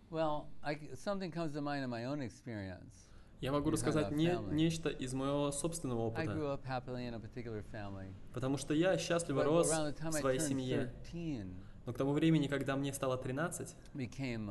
Well, something comes to mind in my own experience. Я могу рассказать нечто из моего собственного I grew опыта, up happily in a particular family. потому что я счастливо But рос around the в time I своей turned семье. 13, Но к тому времени, когда мне стало 13, became,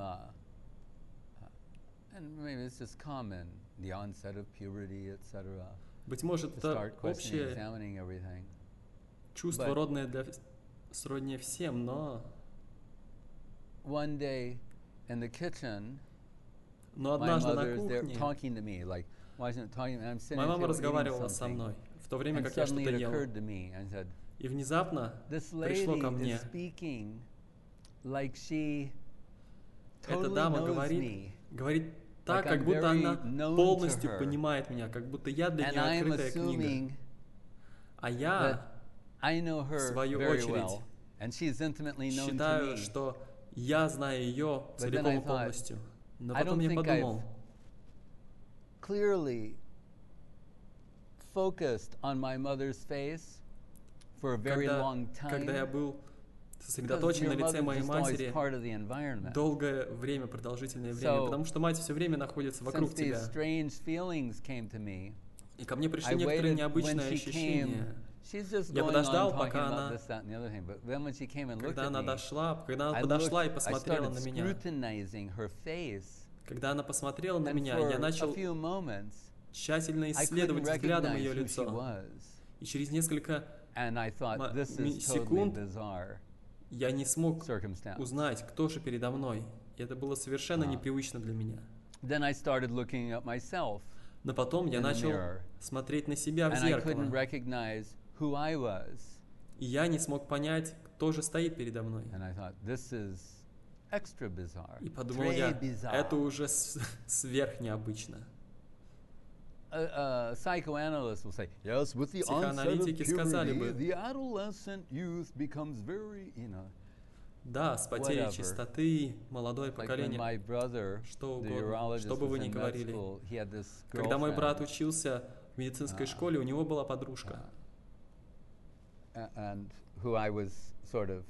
and maybe it's just common, the onset of puberty, etc. быть может, To это start questioning, общее examining everything. чувство, But- родное сродни всем, но One day, in the kitchen, my однажды на mother's there кухне talking to me, like, why isn't it talking? And I'm sitting моя at the мама table eating разговаривала со something. мной, в то время And как я suddenly что-то it ел. occurred to me, I said, И внезапно this пришло ко lady мне, is speaking like she эта totally дама knows me. говорит так, Like как I'm будто very она known to полностью her. понимает меня, как будто я для And нее I'm открытая книга. assuming А that я I know в her свою very очередь well, and she's intimately known to считаю, me. что я знаю ее But then целиком I и thought, полностью. Но I потом don't я think подумал, clearly focused on my mother's face for a very long когда я time, был because сосредоточен на your лице mother's моей just always матери part of the environment. долгое время, продолжительное время, So, потому что мать все время находится Since вокруг these тебя. strange feelings came to me, И ко мне пришли I некоторые waited when необычные she came. ощущения. She's just Я going подождал, on talking пока about она- this, that, and the other thing. But then when she came and looked Когда at она me, когда она I подошла и I посмотрела started на меня, scrutinizing her face, когда она посмотрела на and меня, for я a начал few moments, тщательно I couldn't исследовать взглядом recognize ее who she лицо. was. И через несколько And I thought, this is totally секунд bizarre я не смог circumstance. узнать, кто же передо мной. И это было совершенно непривычно для меня. Then I started looking at myself, Но потом я in the начал mirror. смотреть на себя в and I couldn't зеркало. recognize who I was. И я не смог понять, кто же стоит передо мной. And I thought, this is extra bizarre. И подумал Très я, bizarre. это уже сверх необычно. A psychoanalyst will say, yes, with the onset of Психоаналитики сказали puberty, бы, the adolescent youth becomes very, да, с потерей whatever. чистоты молодое like when поколение, my brother, что the угодно, urologist, что бы was вы ни in med говорили. school, he had this Когда мой брат girlfriend, учился в медицинской школе, у него была подружка, and who I was sort of,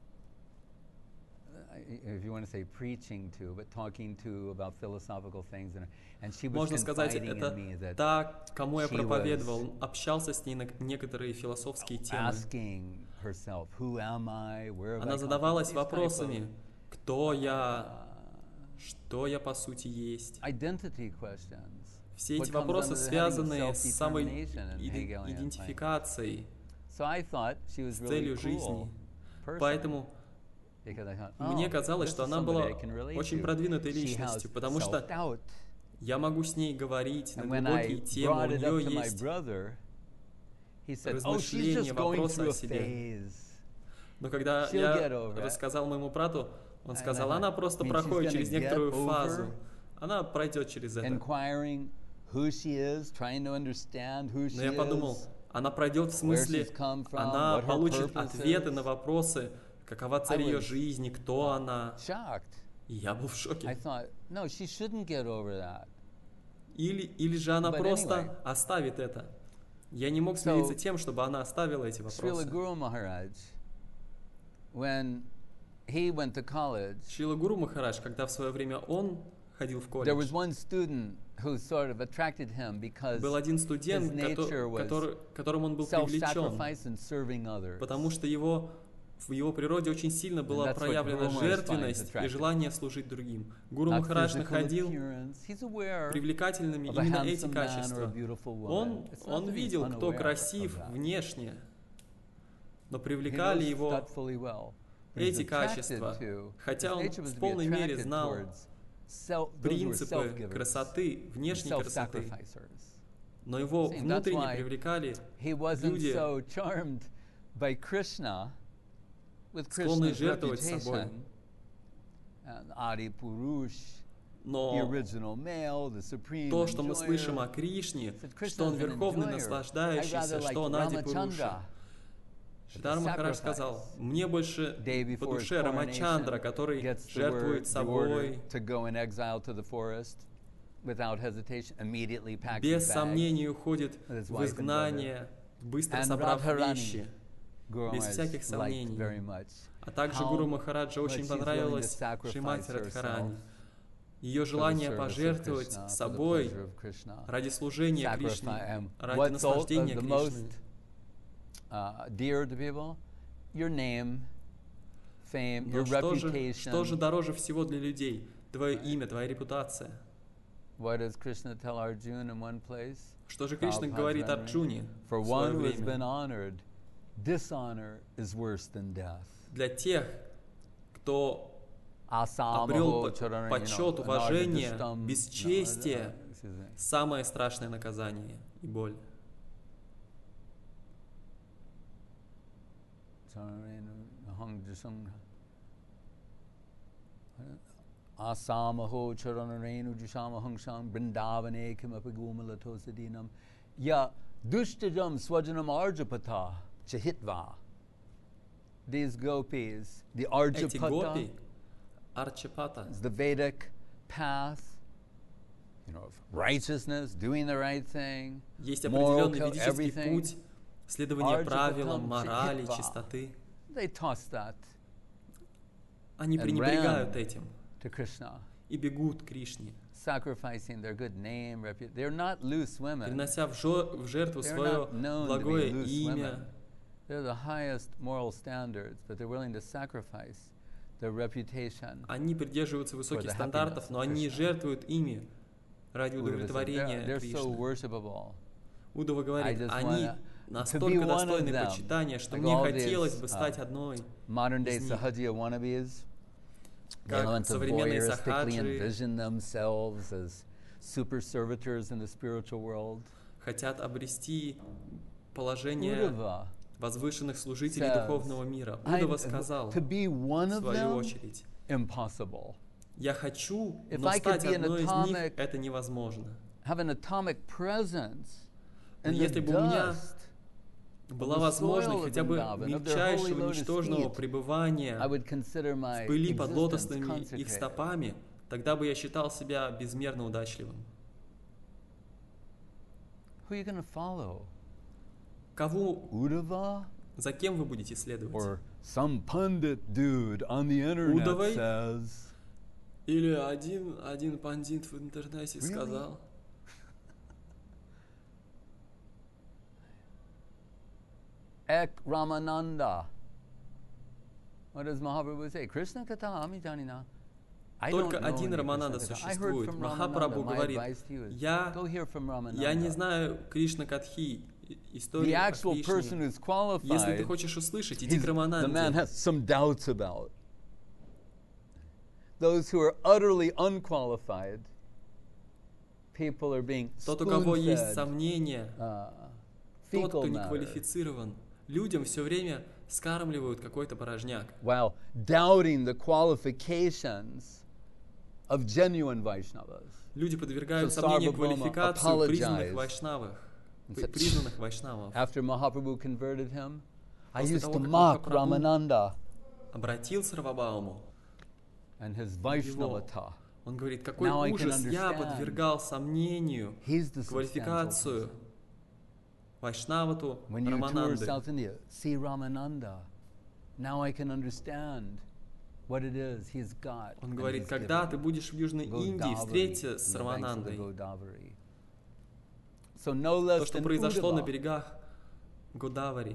if you want to say preaching to, but talking to about philosophical things, and she was можно сказать, confiding in это me that та, кому я she проповедовал, общался с ней на некоторые философские темы. asking herself, who am I, where have I Она come from? задавалась These type вопросами, of, кто я, что я по сути есть. identity questions. Все What эти comes вопросы under the heading of связаны с самой self-determination in Hegelian science. идентификацией, So I thought she was с really целью cool жизни. person, Поэтому because I thought, мне oh, казалось, this что is она somebody была I can relate очень to. продвинутой She has личностью, потому что self-doubt. я могу с ней говорить на And when I глубокие темы, у brought it up нее to my есть brother, he said, oh, she's размышления, just going вопросы through о a себе. phase. Но когда She'll get я over it. рассказал моему брату, он And сказал, I она thought, просто I mean, she's проходит gonna через get некоторую over фазу. Она пройдет через это. Inquiring who she is, trying to understand who she Но я подумал, is. она пройдет в смысле, she's come from, она what her получит purpose ответы is. на вопросы, какова цель I ее was жизни, кто она. Shocked. И я был в I шоке. thought, no, she shouldn't get over that. Или же она But просто anyway. оставит это. Я не мог So, смириться тем, чтобы она оставила эти Srila вопросы. Guru Maharaj, when he went to college, Шрила Гуру Махарадж, когда в свое время он ходил в there was колледж, one student who sort of attracted him because был один his студент, nature was которым он был привлечен, self-sacrifice and serving others. потому что в его природе очень сильно была that's what проявлена Guru Maharaj жертвенность finds и желание служить другим. Гуру Not Махарадж physical находил appearance. He's aware привлекательными of a именно эти handsome man or a качества. beautiful woman. Он It's not that he's видел, кто unaware красив of that. внешне, но He привлекали knows его that fully well. But he's эти attracted качества, to- хотя his он nature was в to be полной мере attracted знал towards those who were принципы self-givers красоты, and внешней красоты, self-sacrificers. но его See, that's внутренне why привлекали He wasn't люди, so charmed by Krishna, with склонные Krishna's жертвовать собой. reputation, and Adi Purush, the Но original male, the supreme то, что мы enjoyer. слышим о Кришне, Said, "Krishna что он is an верховный enjoyer. I наслаждающийся, rather что like он Ади Пуруша. Ramachandra, Шридар the Махарадж sacrifice. сказал, мне больше Day по before his душе Рамачандра, coronation, который gets the жертвует the order собой, to go in exile to the forest without hesitation, immediately packs без his bags. сомнений уходит with his в wife and изгнание, быстро And собрав Radharani. вещи. Guru без Maharaj всяких liked сомнений. very much. А также How Гуру Махараджа much очень he's willing to понравилась sacrifice Шримати herself Радхарани, Ее for the желание service of пожертвовать Krishna, for the собой pleasure of Krishna. ради служения Кришне, Sacrifice. ради What's наслаждения the most Кришны. dear to people? Your name, fame, Но your что же reputation. дороже всего для людей? Твое имя, твоя репутация. What does Krishna tell Arjuna in one place? Что же Кришна говорит Prabhupada's Арджуне For в свое one who has been время? honored, dishonor is worse than death. Для тех, кто Asamaho обрел charana, почет, уважение, anardishtam, бесчестие, excuse me. самое страшное наказание и боль. Asamaho charanarenu jushamahangsham brindavane kimapi gumalato ya dushtajam swajanam arjapata chahitva. These gopis, the Эти Arjapata гопи, Арчапата, is the Vedic path, of righteousness, doing the right thing, есть moral определенный code, ведический everything. путь, следование правилам, Arjapatам морали, chahitva. чистоты. They toss that Они And пренебрегают ran. этим to Krishna, и бегут к Кришне, sacrificing their good name, reputation. They're not loose women. принося в жертву They're свое not known to be благое loose имя. women. They're the highest moral standards, but they're willing to sacrifice their reputation. Они придерживаются высоких the стандартов, happiness но of они Krishna. жертвуют ими ради удовлетворения They're so Кришны. worshipable. Удова говорит, I just они wanna- настолько to be one достойны of them, почитания, что like мне all хотелось these, бы стать одной. Modern day Из них. Sahaja wannabes, Как want to современные voyeuristically сахаджи envision themselves as super servitors in the spiritual world. хотят обрести положение Uddhava возвышенных служителей says, духовного мира. I- Удова сказал, to be one в of свою them, очередь, impossible. я хочу, If но I could стать be an одной из них atomic- это невозможно. Have an atomic presence Но in the если бы у меня dust, была the возможность soil of хотя бы Vrindavan, of their holy мельчайшего lotus ничтожного feet, пребывания I would consider в my пыли под existence лотосными их consecrated. стопами, тогда бы я считал себя безмерно удачливым. Who are you going to follow? Кого, Uddhava? за кем вы будете следовать? Or some pundit dude on the internet Удовой? says, Или один пандит в интернете Really? сказал. Ek Ramananda. What does Mahaprabhu say? Krishna Katha Ami Janina. I don't Только know один any Рамананда Krishna Katha. I heard существует. from Махапрабху Ramananda. My говорит, advice to you is я go hear from я не Ramananda. знаю Кришна Катхи, The историю о actual person Кришне. who's Если ты qualified, хочешь услышать, иди к the man Рамананде. has some doubts about. Those who are utterly unqualified, people are being Тот, у кого есть spoon-fed сомнения, тот, fecal кто не matter, квалифицирован, людям все время скармливают какой-то порожняк. while doubting the qualifications of genuine Vaishnavas. Люди подвергают So сомнению Sarvabhauma квалификацию признанных apologized. вайшнавах. And said, Признанных вайшнавов. After Mahaprabhu converted him, I После used того, to как mock Махапрабху Ramananda Обратил Сарвабауму. and his Vaishnavata. Он говорит, какой Now I can ужас, я understand. подвергал сомнению He's the substantial квалификацию person. Вайшнавату When you tour Рамананды. South India, see Ramananda. Now I can understand what it is he's got. Он and говорит, he's когда given. ты будешь в Южной Индии, Godavari, встреться с on the banks of the Раманандой. Godavari. So no То, less что than произошло на Uddhava. берегах Годавари.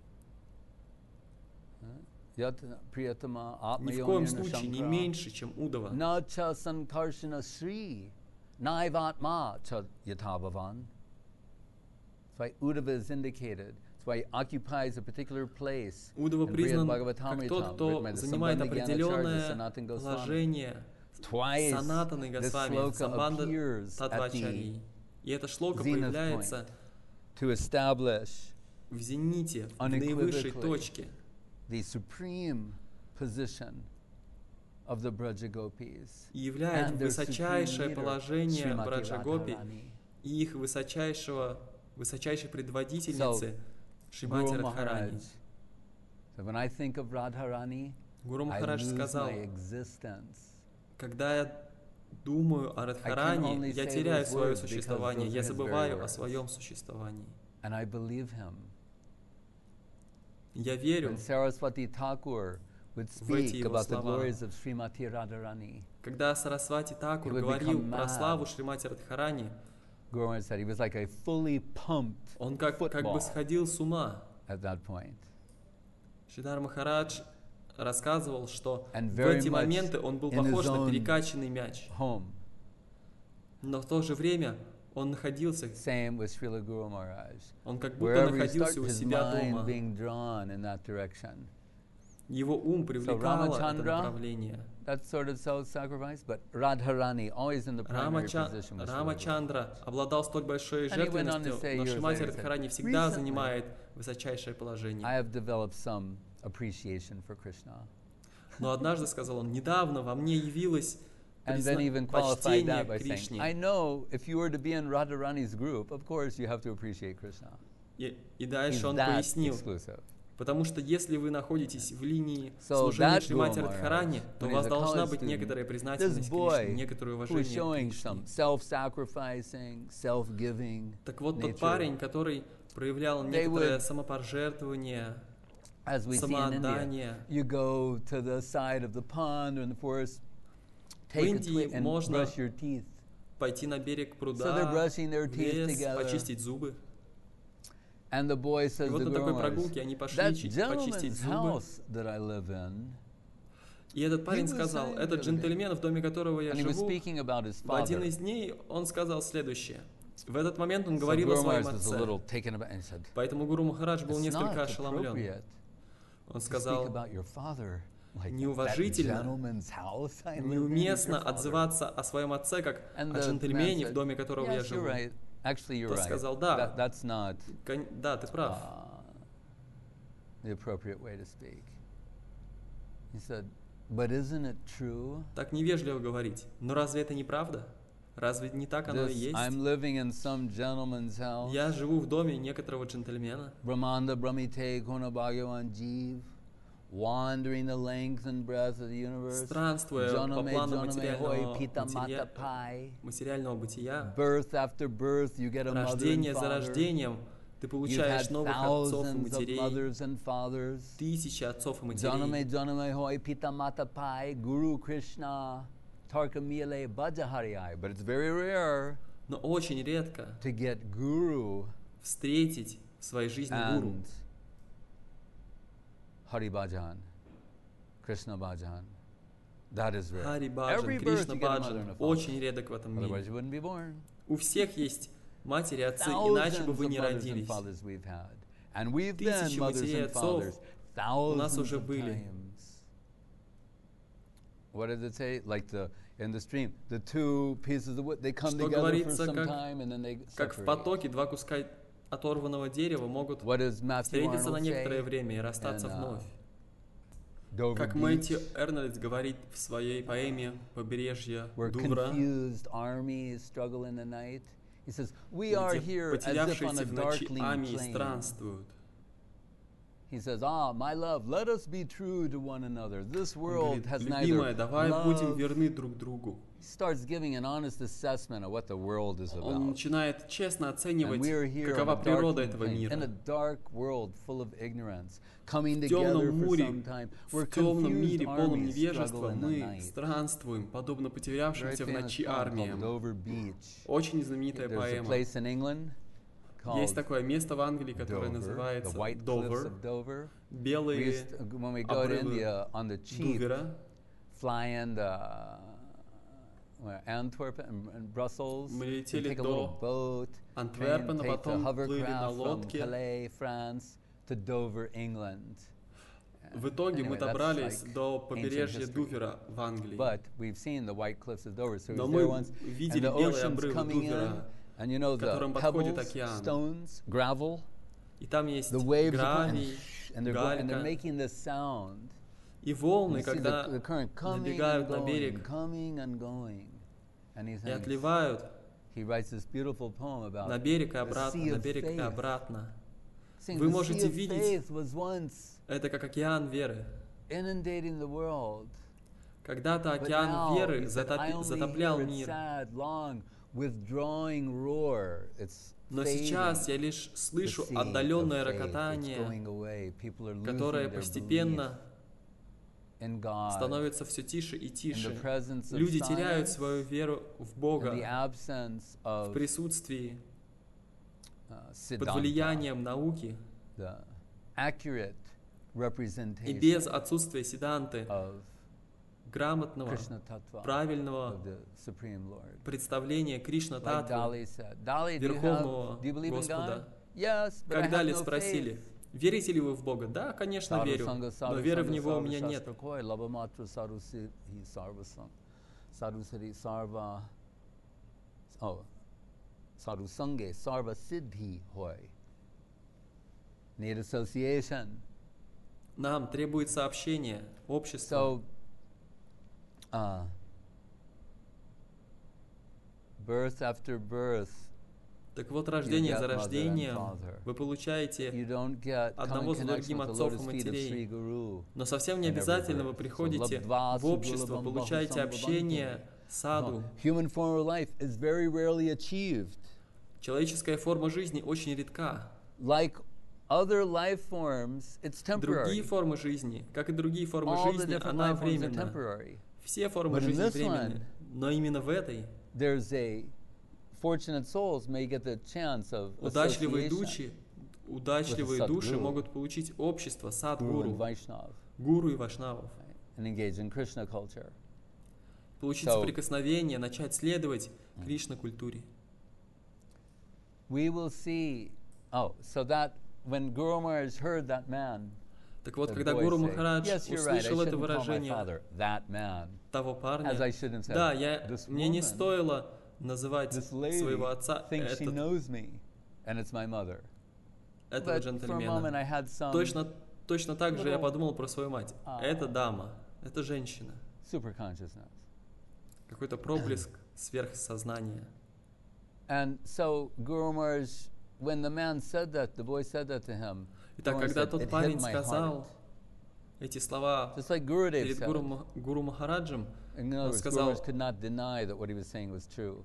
Yat Priyatama Ни в коем Atmayonina случае не Shankara. меньше, чем Удова. Na cha sankarshana sri, naivatma cha yatabhavan. That's why Uddhava is indicated. That's why he occupies a particular place. Удова in Brihad признан как Bhagavatamrita, тот, written кто by the занимает Sambandha Gyanacharya определенное Sanatana Goswami. положение Twice Санатаны this Госвами, sloka Самбанда appears at the Татвачари. И эта шлока zenith появляется to establish в зените, в наивысшей unequivocally точке. the supreme position of the Braja Gopis И являет and their supreme высочайшее leader, положение Srimati Браджа-гопи Radharani. и их высочайшей предводительницы Шримати Guru Радхарани. Maharaj. So when I think of Radharani, Гуру I Махарадж lose сказал, my existence. когда я думаю о Радхарани, only я say теряю those свое words because существование, those are я his забываю very о words. своем существовании. And I believe him. Я верю, When Saraswati Thakur would в эти speak его about the слова. glories of Srimati Radharani, Когда Сарасвати Такур He would говорил become про mad. славу Шримати Радхарани, Guru Maharaj said he was like a fully pumped он как бы football сходил с ума. at that point. Шридар Махарадж рассказывал, что And в very эти much моменты он был in his похож на own перекачанный мяч. home. Но в то же время он находился, Same with Srila Guru Maharaj. он как будто Wherever he находился started, у his себя mind дома. being drawn in that direction. Его ум привлекало это Рамачандра, направление. That sort of self-sacrifice, but Radharani always in the primary position with Srila Guru. Рамачандра обладал столь большой And he went on to жертвенностью, say но years Шримати later, he said, Радхарани всегда "Recently, занимает высочайшее положение. I have developed some appreciation for Krishna. Но однажды, сказал он, недавно во мне явилось And then even qualified почтение that к by saying, Кришне. I know if you were to be in Radharani's group, of course you have to appreciate Krishna. И He's дальше он that пояснил, exclusive. потому что если вы находитесь в линии So служения that Шримати Guru Радхарани, Maharaj, то when у вас he's a должна college быть student, некоторая This признательность Кришне, boy некоторое who is уважение к showing Кришне. some self-sacrificing, self-giving Так вот, тот nature, парень, который проявлял They некоторое would- самопожертвование, as we see in India, самоотдание. you go to the side of the pond or in the forest, take a Индии twig and можно brush your teeth. Пойти на берег So they're пруда, brushing their в teeth лес, together. почистить зубы. And the boy И says вот to на Guru такой Maharaj, прогулке они пошли that почистить gentleman's зубы. house that I live in, И этот парень was сказал, saying этот the other day, джентльмен, в доме которого я and he was живу, speaking about his в один father. из дней он сказал следующее. В этот момент он So говорил о Guru своем Maharaj was a отце. little taken aback and he said, Поэтому Гуру Махарадж был it's несколько not ошеломлен. appropriate Он to speak сказал, about your father like that неуважительно, gentleman's house I live in, неуместно your father. отзываться о своем отце как And о the man джентльмене, в said, доме которого я yes, you're живу. right. Actually, you're Тот right. сказал, да. That's not Да, ты прав. the appropriate way to speak. He said, but isn't it true? Так невежливо говорить. Но разве это не правда? Разве не так оно и This, есть? I'm living in some gentleman's house. Я живу в доме некоторого джентльмена, Brahmanda Brahmite Guna Bhagavan Jeev, wandering the length and breadth of the universe. странствуя по Janame плану Janame Hoi Pita Mata Pai. материального бытия, Birth after birth, you get a mother and рождение за father. рождением, ты You've получаешь had новых отцов и thousands of матерей, mothers and fathers. тысячи отцов и Janame матерей. Janame Hoi Pita Mata Pai, Guru Krishna, Tarkamile Bhajahariai. But it's very rare Но очень редко to get Guru встретить в своей жизни гуру. and Hari Bhajan, Krishna Bhajan. That is rare. Хари Every Баджан, birth Кришна you get a mother Баджан and a father. очень редок в этом Otherwise мире. you wouldn't be born. У всех есть матери и отцы, иначе Thousands бы вы of не mothers and родились. fathers we've had. And we've been Тысячи mothers матерей и and отцов fathers у нас thousands уже of были. times. What did it say? Like in the stream, the two pieces of wood, they come Что together for говорится, some как- time and then they Как в separate. потоке два куска оторванного дерева могут What does Matthew встретиться на Arnold некоторое say? время и расстаться in, вновь. Dover Как Beach, Мэтью Эрнольдс говорит в своей поэме «Побережье where Дувра», confused armies struggle in the night. He says, we are где here as if on a потерявшиеся в ночи darkling Амии plain. странствуют. He says, my love, let us be true to one another. This Он world говорит, has любимая, neither давай будем love. верны друг другу. He starts giving an honest assessment of what the world is Он about. начинает честно And оценивать, we are here какова on a природа darkling этого plain, in a мира. dark world full of ignorance, coming В together темном for море, some time. Where в темном confused мире, полном armies struggle невежества, in the мы night. странствуем, подобно Very потерявшимся в famous ночи poem called армиям. Dover Beach. Очень знаменитая There's a поэма. place in England Есть called такое место в Англии, которое Dover, the называется White Cliffs Довер. of Dover. We Белые used to, when we go to обрывы India on the cheap, Дувера. fly into Antwerp and Brussels, Мы and летели take a до little boat, Антверпена, take the потом плыли на hovercraft from лодке. Calais, France, to Dover, England. В итоге мы Anyway, that's добрались like до ancient побережья history. Дувера в Англии. But we've seen the White Cliffs of Dover, so we Но was there мы once, and видели the белые ocean's обрывы coming in, Дувера, and you know к the которым подходит pebbles, океан. stones, gravel, И там есть the waves are coming, гравий, and they're галька. making this sound. И And волны, you see когда the current coming набегают and на берег coming and going. And he и thinks, отливают he writes this beautiful poem about на берег и the обратно, sea на of берег и faith. обратно. Saying Вы the можете sea of видеть- faith was once Это как океан веры. inundating the world. Когда-то But океан now, веры he said, I only затоплял hear its мир. sad, long, withdrawing roar. It's Но fading. сейчас я лишь The слышу sea of отдаленное faith, it's рокотание, going away. People are losing которое their постепенно in God, становится все тише и in the тише. presence of Люди теряют science, свою веру в in the Бога absence в of присутствии, под Siddhanta, влиянием науки the accurate и representation без отсутствия седанты, of грамотного, Krishna Tattva, правильного of the Supreme Lord. представления Кришна Like Татвы, Dali said, Dali, Верховного do you believe in God? Господа. Yes, but I Как have Дали no спросили, faith. верите ли вы в Бога? Да, конечно, Sadhu верю, Sangha, но Sadhu веры в Sangha, Него у Sarva меня нет. Shastra Koi, Labhamatra Sadhu Siddhi Sarva Sang, Sadhu Siddhi Sarva, oh, Sadhu Sangha Sarva Siddhi Hoy. Need association. Нам требуется общение, общество. So, birth after birth, Так вот, рождение get за mother and rождением father. вы получаете, you don't get come одного in за connection другим with the отцов и lotus feet of матерей. Sri Guru. Но совсем не in every обязательно вы birth. So, приходите labdva в общество, sugulabam получаете bahusam общение, bhavanti. саду. No, human form of life is very rarely achieved. Человеческая форма жизни очень редка. Like other life forms, it's Другие temporary. формы жизни, как и другие формы All the жизни, different она life forms are временна. temporary. Все формы But in жизни this временны. one, Но именно в этой There's a fortunate souls may get the chance of удачливые association удачливые души Sadguru, могут получить общество, Guru and садгуру, Vaishnav, гуру и вайшнавов, and engage in Krishna culture. получить So- соприкосновение, начать следовать Кришна-культуре. We will see. Oh, so that when Guru Maharaj heard that man, Так вот, the когда boy Гуру say, Махарадж yes, you're right. I услышал это shouldn't call my выражение father that man, того парня, as I should have said. да, This мне не woman, стоило называть this lady своего отца thinks she этот knows me, and it's my mother. этого But for a moment, джентльмена. I had some Точно так же я little- подумал про свою мать. Это дама, это женщина. super consciousness. Какой-то проблеск сверхсознания. And so Guru Maharaj, when the man said that, the boy said that to him, Итак, Guru когда said, тот "It hit парень my сказал heart." эти слова Just like Gurudev перед said. Гуру Махараджем, In other он words, Guru сказал, Maharaj could not deny that what he was saying was true.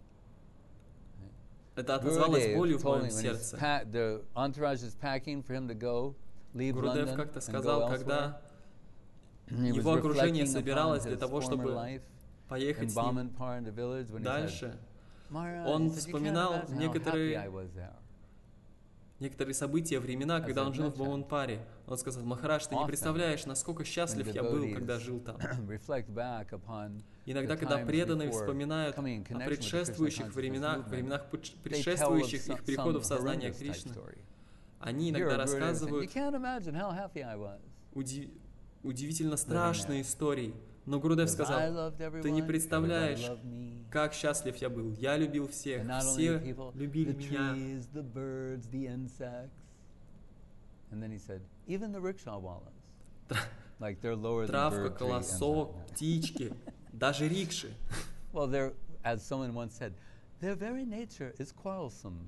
это отозвалось болью Gurudev в told моем me when сердце. the entourage is packing for him to go, leave Гурудев London как-то and go сказал, elsewhere. когда He was его окружение reflecting upon собиралось для his того, former чтобы life in поехать с ним Bamanpar in the village when he said, дальше, Maharaj, он he said, "You can't вспоминал imagine how happy некоторые I was there." некоторые события, времена, когда он жил в Баманпаре. Он сказал, Махарадж, ты не Often, представляешь, насколько счастлив when я был, devotees когда жил там. reflect back upon Иногда, the когда times преданные before вспоминают coming in о connection with the предшествующих Krishna временах, consciousness временах movement, they tell of предшествующих их some приходу в сознание horrendous type Кришны, story. они Here, иногда Gurudev said, "You рассказывают can't imagine how happy I was. удивительно страшные истории. Но Гурудев Because I сказал, loved ты не everyone, представляешь, everybody loved me. как счастлив я был. Я любил всех, And not only все the people, любили the меня. trees, the birds, the insects." And then he said, "Even the rickshaw wallas, like they're lower than Травка, bird tree колосок, insects." птички, даже рикши. Well, they're, as someone once said, their very nature is quarrelsome.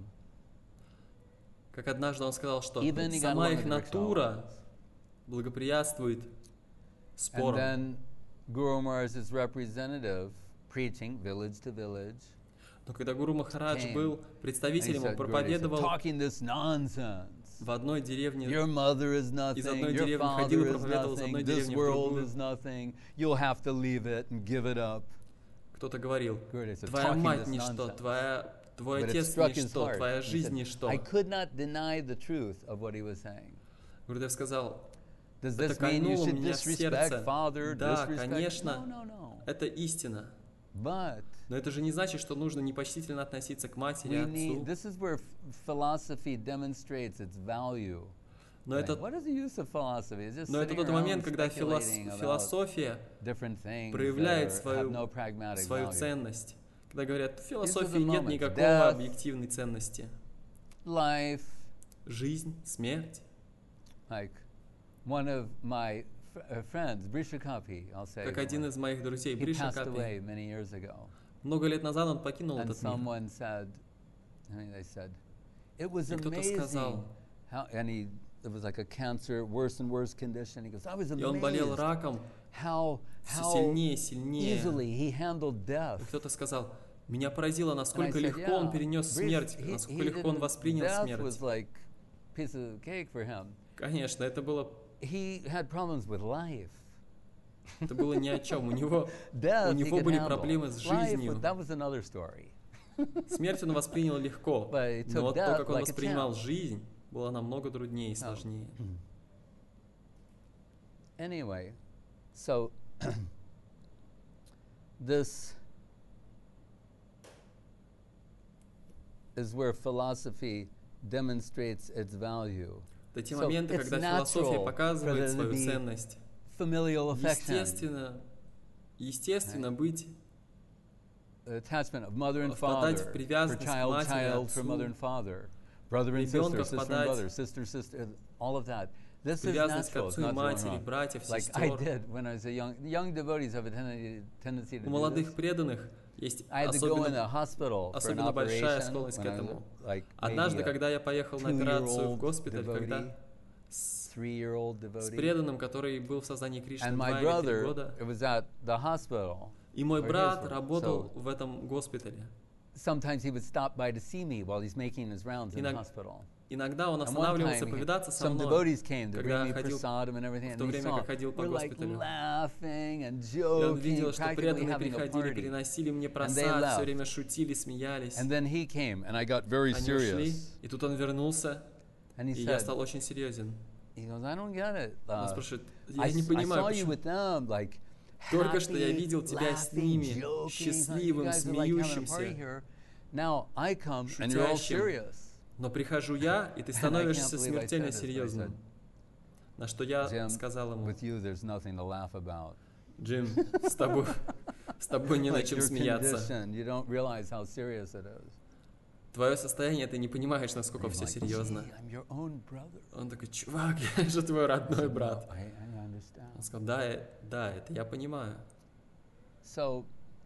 Как однажды он сказал, что Even he got сама along их with the rickshaw натура wallas. благоприятствует And спорам. then Guru Maharaj's representative preaching village to village. Но когда Гуру Махарадж came, был And he представителем, он said, Gurudev said, проповедовал talking this nonsense. в одной деревне, Your mother is из одной nothing. Your деревни ходил и father is проповедовал из nothing. одной This деревни в world другую. is nothing. You'll have to leave it and give it up. Кто-то говорил, Gurudev said, твоя talking мать this ничто, nonsense. твой But it отец struck his ничто, heart. твоя He жизнь said, ничто. I could not deny the truth of what he was saying. Гурудев сказал, Does это this mean you кольнуло should меня в disrespect сердце. father, Да, disrespect? конечно, No. это истина. But Но это же не значит, что нужно непочтительно относиться к матери, we need, отцу. this is where philosophy demonstrates its value. Но Right? это, What is the use of philosophy? It's just но это sitting тот around момент, когда speculating about философия different things проявляет that have no свою pragmatic свою value. ценность. Когда говорят, в the философии нет moments. никакого Death. объективной ценности. Life, Жизнь, смерть. like one of my friends, Brishakapi, I'll say, Как один из моих друзей, he Бриша passed Капи, away many years ago. много лет назад он покинул And этот мир. someone said, they said, it was И кто-то amazing сказал, how, and it was like a cancer, worse and worse condition. He goes, I was и он болел amazed раком, how все сильнее и easily сильнее. he handled death. И кто-то сказал, меня поразило, And I насколько said, легко он yeah, перенес Brish, смерть, he насколько легко он didn't- воспринял death смерть. was like a piece of cake for him. Конечно, это было... He had problems with life. Это было ни о чем. У него Death he could были handle. проблемы с Life, жизнью. that was another story. Смерть он воспринял легко, But he но took вот то, death как он like a воспринимал champ. жизнь, было намного труднее и сложнее. Anyway, so this is where philosophy demonstrates its value. Это те So моменты, it's когда философия natural for показывает there to свою be ценность. familial affection, Естественно быть, attachment of mother and впадать в father, for привязанность к child, матери, child for mother отцу, and father, brother and ребенка sister, sister and впадать brother, sister, sister, all of that. This is привязанность к natural. It's отцу и not wrong. матери, братьев, Like I сестер. did when I was a young devotees have a tendency to У do молодых this. преданных есть I had to go in the особенно, hospital for an особенно большая operation склонность к when I was этому. like Однажды, maybe a когда я поехал на операцию в 2-year-old госпиталь, когда devotee, с 3-year-old с devotee, преданным, который был в сознании Кришны and 2 my или 3 brother, года, it was at the hospital. и мой where his брат were. работал So в этом госпитале. sometimes he would stop by to see me while he's making his rounds in the Иног- hospital. Иногда он And one останавливался time, повидаться со some мной, devotees came to когда bring me ходил prasadam and everything, в and то he время, saw как ходил по we're like госпиталю. laughing and И он joking, видел, что practically преданные having a приходили, party. приносили мне And they просад, left. все время шутили, смеялись. And then he came, and I got very Они ушли, serious. и тут он вернулся, And he и я said, стал очень серьезен. he goes, I don't get it. Он спрашивает, I я не saw понимаю, you почему with them, like только что я happy, видел тебя с laughing, ними, joking, you счастливым, guys are like having a party смеющимся, here. Now I come, and you're all шутящим. serious. Но прихожу я, и ты And I становишься can't believe I смертельно said this, but I серьезным. На что я Jim, сказал ему, with you, there's nothing to laugh about. Джим, с тобой не на Like чем your смеяться. condition, you don't realize how serious it is. Твое состояние, ты не понимаешь, насколько And все I'm like, серьезно. "Gee, I'm your own brother." Он такой, чувак, я же твой родной No, брат. I understand. Он сказал, да, это я понимаю. So,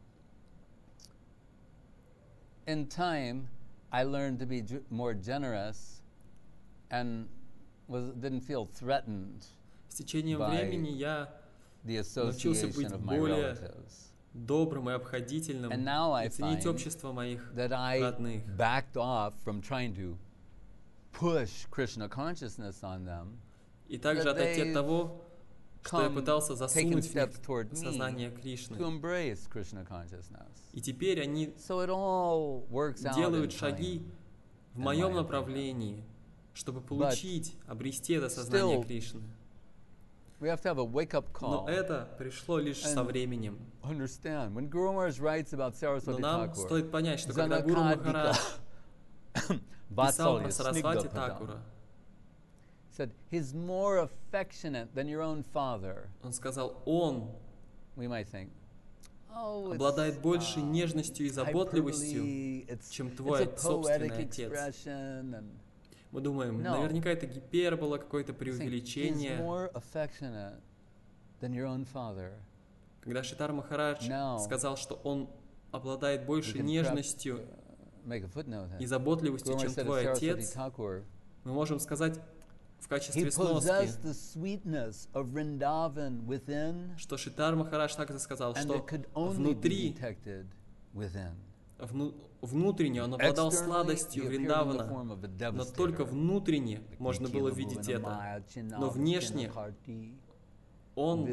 in time, I learned to be more generous, and didn't feel threatened С течением by времени я the научился быть association of my более relatives. добрым и обходительным, And now I и ценить find общество моих that I родных. backed off from trying to push Krishna consciousness on them. И также that отойти от they've того, что я come, пытался taken засунуть в них steps toward me сознание Кришны. to embrace Krishna consciousness. И теперь они So it all works out in делают time. шаги в in моем my направлении, чтобы получить, обрести это сознание still, Кришны. We have to have a wake-up Но call. это пришло лишь со And временем. Understand, when Guru Maharaj writes about Но Saraswati нам Thakur, стоит понять, что когда Гуру Махарадж писал Vatsalya, про Сарасвати Snigdha Padam, Такура, said, he's more affectionate than your own father. он сказал, он We might think, oh, обладает больше it's, нежностью и заботливостью, hyperbole, it's чем твой a собственный poetic отец. expression, and Мы думаем, No. наверняка это гипербола, какое-то think, he's преувеличение. more affectionate than your own father. Когда Шритар Махарадж No. сказал, что он обладает We больше can нежностью make a footnote и here. заботливостью, Guru чем Maharaj said of твой Saraswati отец, Thakur, мы можем сказать в he качестве сноски, possessed the sweetness of Vrindavan within, что Шритар Махарадж также сказал, and что it could only be внутри, detected within. внутренне он обладал Externally, сладостью he appeared in the Вриндавана, form of a но devastator. только внутренне можно было видеть это. Но внешне он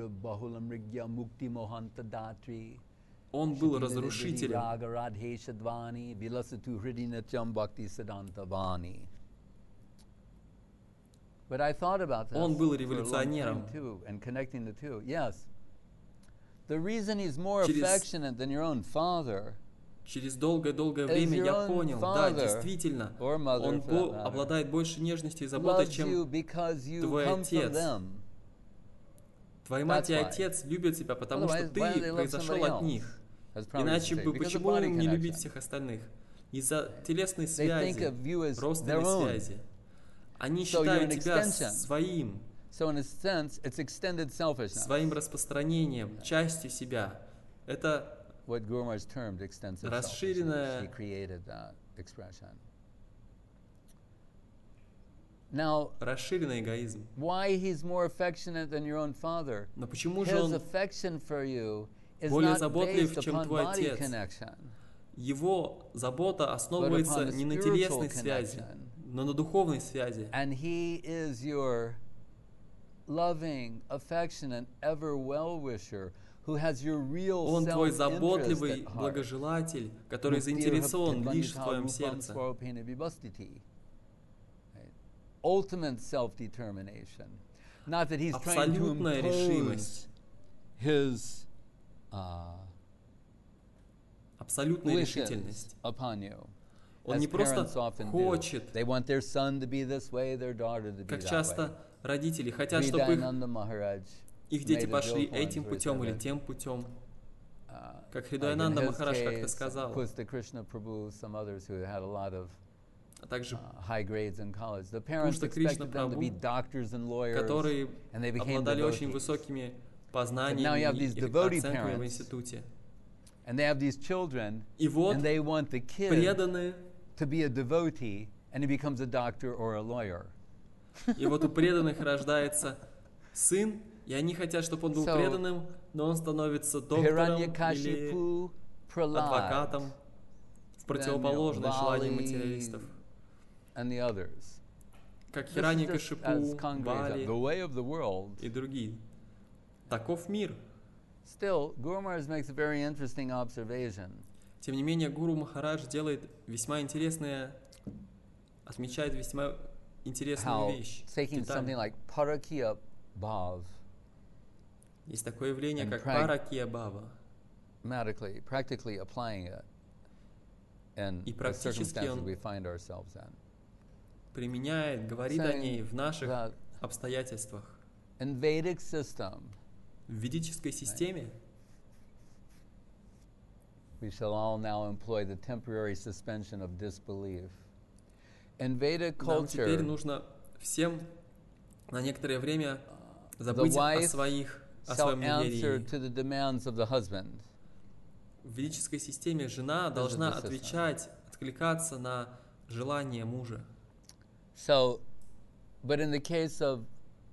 был разрушителем. Он был революционером. The reason he's more Через- affectionate than your own father Через долгое-долгое время your я own понял, да, father действительно, or mother, он for that matter, обладает больше нежностью и заботой, loves you чем because you твой come from отец. them. твои мать и That's why. отец любят тебя, потому что Otherwise, ты why do they love произошел somebody от else? них. As Prabhupada Иначе would say, бы because of почему body им не любить connection. всех остальных? Из-за телесной They think связи, of you as their родственной own. связи. Они So you're считают an тебя extension. своим, So in a sense, it's extended selfishness. своим распространением, частью себя. Это What Guru Maharaj termed extensive Расширенная- selfishness. He created that expression. Now, расширенный эгоизм. why he's more affectionate than your own father? Но почему же His он affection for you is более not заботлив, based чем upon твой body отец? connection, Его забота but основывается upon a не на spiritual телесной связи, connection. но на духовной связи. And he is your loving, affectionate, ever well-wisher, who has your real Он твой self-interest заботливый at heart. благожелатель, который заинтересован лишь в твоем сердце. Ultimate self-determination. Not that he's trying to Абсолютная impose решимость. his Абсолютная wishes решительность. upon you. Он As не просто parents often хочет, do. They want their son to be this way, their daughter to be как that way. часто родители хотят, чтобы Hridayananda Maharaj их дети made a пошли joke once этим where he путем said или that, тем путем. Как like in Хридаянанда his Махарадж как-то case, сказал, Pusta Krishna Prabhu, some others who had a lot of а также high grades in college. The parents Пушта Кришна expected them to be Прабhu, doctors and lawyers, которые and they became обладали очень devotees. высокими But now you have познаниями these и devotee оценками в parents, институте. and they have these children, И вот and they want the kid преданные, to be a devotee, and he becomes a doctor or a lawyer. и вот у преданных рождается сын, и они хотят, чтобы он был So, преданным, но он становится доктором или Hiranyakashipu, Prahlad, адвокатом в противоположность желаниям материалистов. and the others. Как This is Хиранья just as Кашипу, Congreve, Бали the way of the world. и другие. Таков мир. Still, Guru Maharaj makes a very interesting observation. Тем не менее, Гуру Махарадж делает весьма интересное, отмечает весьма интересную How вещь. taking деталь. something like Parakya Bhav, Есть такое явление, and как Паракия Бхава. practically applying it in И the практически circumstances он we find ourselves in. Применяет, говорит о Saying ней в наших that обстоятельствах. in Vedic system, В ведической системе we shall all now employ the temporary suspension of disbelief. In Vedic нам теперь culture, нужно всем на некоторое время забыть о wife своем shall answer неверии. to the demands of the husband. В ведической системе жена должна the system. отвечать, откликаться на желание мужа. So, but in the case of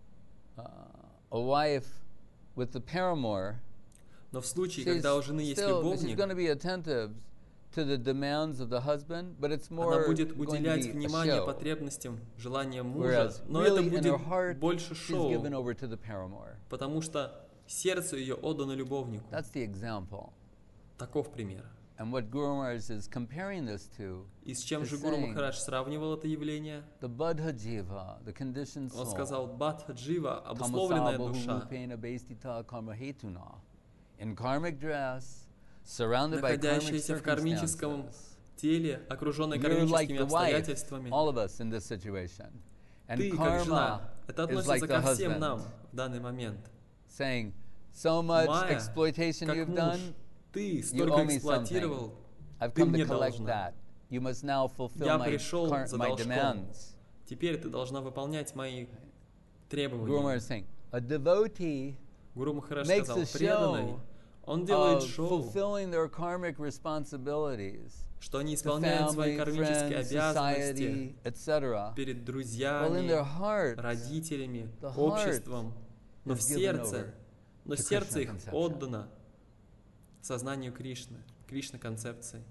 a wife with the paramour, Но в случае, she's когда у жены есть still she's любовник, going to be attentive to the demands of the husband, but it's она more будет going to уделять be a внимание show. потребностям, желаниям мужа, Whereas но это really in her будет heart, больше she's given шоу, over to the paramour. потому что сердце ее отдано любовнику. That's the example. Таков пример. And what Guru Maharaj is comparing this to, И с чем is же Гуру saying Махарадж сравнивал это явление? the Buddha Jiva, the conditioned Он soul, сказал, Бадха Джива, обусловленная душа, Tamasabhurupena Bestita Karma Hetuna, in karmic dress, surrounded by karmic находящаяся в кармическом circumstances. теле, окруженная You're like кармическими the wife, обстоятельствами. all of us in this situation. And Ты, как karma жена, это is like относится the ко всем husband, нам в данный момент. saying, so much Майя, exploitation как you've муж, done, ты you столько owe me эксплуатировал, I've ты come to мне collect должна. that. You must now fulfill Я my, пришел за my должком. demands. Теперь ты должна выполнять мои Guru требования. Maharaj is saying, a devotee Гуру Махарадж makes сказал, a преданный, show он делает of шоу, fulfilling their karmic responsibilities что они to исполняют свои family, кармические friends, обязанности society, etc. перед Well, in друзьями, their heart, родителями, the heart обществом, но в is given сердце, over но to сердце Krishna их conception. отдано сознанию Кришны, Кришна-концепции.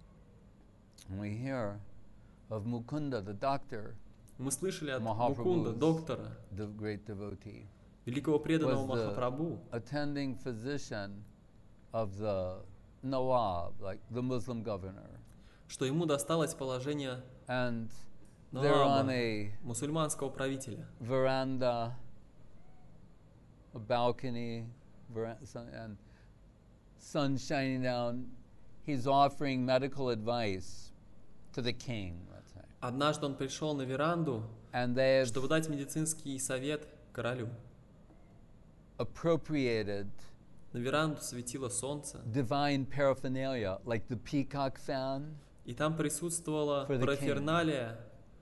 And we hear of Mukunda, the doctor, Мы слышали от Mahaprabhu's Мукунда, доктора, the great devotee, великого преданного was the Махапрабху, attending physician of the Nawab, like the Muslim governor. что ему досталось положение And they're on Наваба, a мусульманского правителя. veranda, a balcony, and sun shining down. He's offering medical advice to the king, let's say. Однажды он пришел на веранду, And they've чтобы дать медицинский совет королю. appropriated На веранду светило солнце, divine paraphernalia, like the peacock fan, и там присутствовала For the king. параферналия,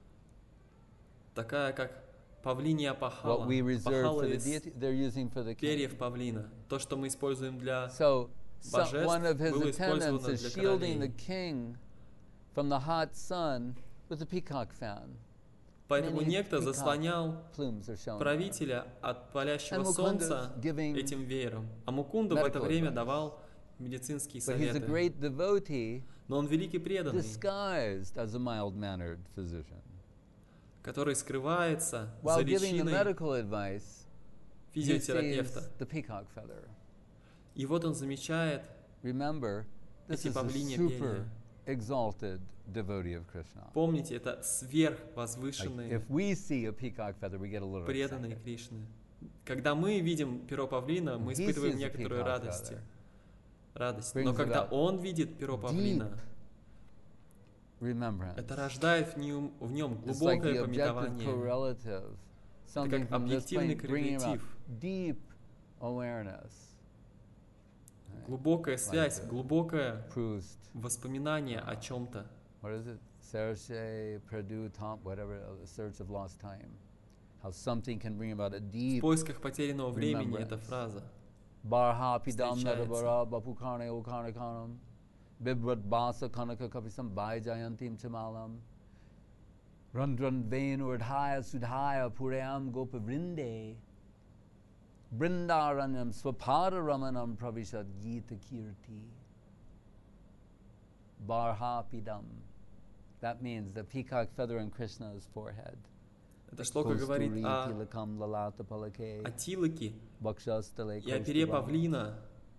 такая как павлинья опахала, what we reserve опахала for the из deity, they're using for the king. перьев павлина. То, что мы используем для So божеств, one of his было attendants использовано is для shielding the королей. king from the hot sun with a peacock fan. Поэтому Many некто peacock заслонял plumes are shown there. правителя от палящего And Mukunda's солнца giving этим веером. А Мукунда в это medical время advice. давал медицинские But he's a советы. great devotee Но он великий преданный, disguised as a mild-mannered physician. который скрывается While за giving the личиной medical advice, физиотерапевта. sees the peacock feather. И вот он замечает Remember, this эти is a павлиньи super перья. exalted devotee of Krishna. Помните, это Like, сверхвозвышенные, if we see a peacock feather, we get a little преданные excited. Кришны. Когда мы видим перо павлина, мы He испытываем sees the некоторую peacock радость. feather. Радость. Brings Но когда about он видит перо павлина, Remembrance. это рождает в нем It's like the глубокое objective пометование. correlative, Это something как from this объективный point bringing about коррелятив. deep awareness. Глубокая связь, the глубокое Proust, воспоминание о чем-то. what is it? Cherche, perdu, temps, whatever, the search of lost time. How something can bring about a В deep поисках потерянного времени эта remembrance. фраза. Barha pidam встречается. nadabara bapukarne okarne kanam bibrat basa kanaka kapisam bai jayantim chamalam randran vain urdhaya sudhaya purayam gopavrinde brindaranam swapada ramanam pravishat gita kirti barha pidam. That means the peacock feather on Krishna's forehead. Это шлока говорит о Tilakam lalata palake тилаке bakshastale и о пере павлина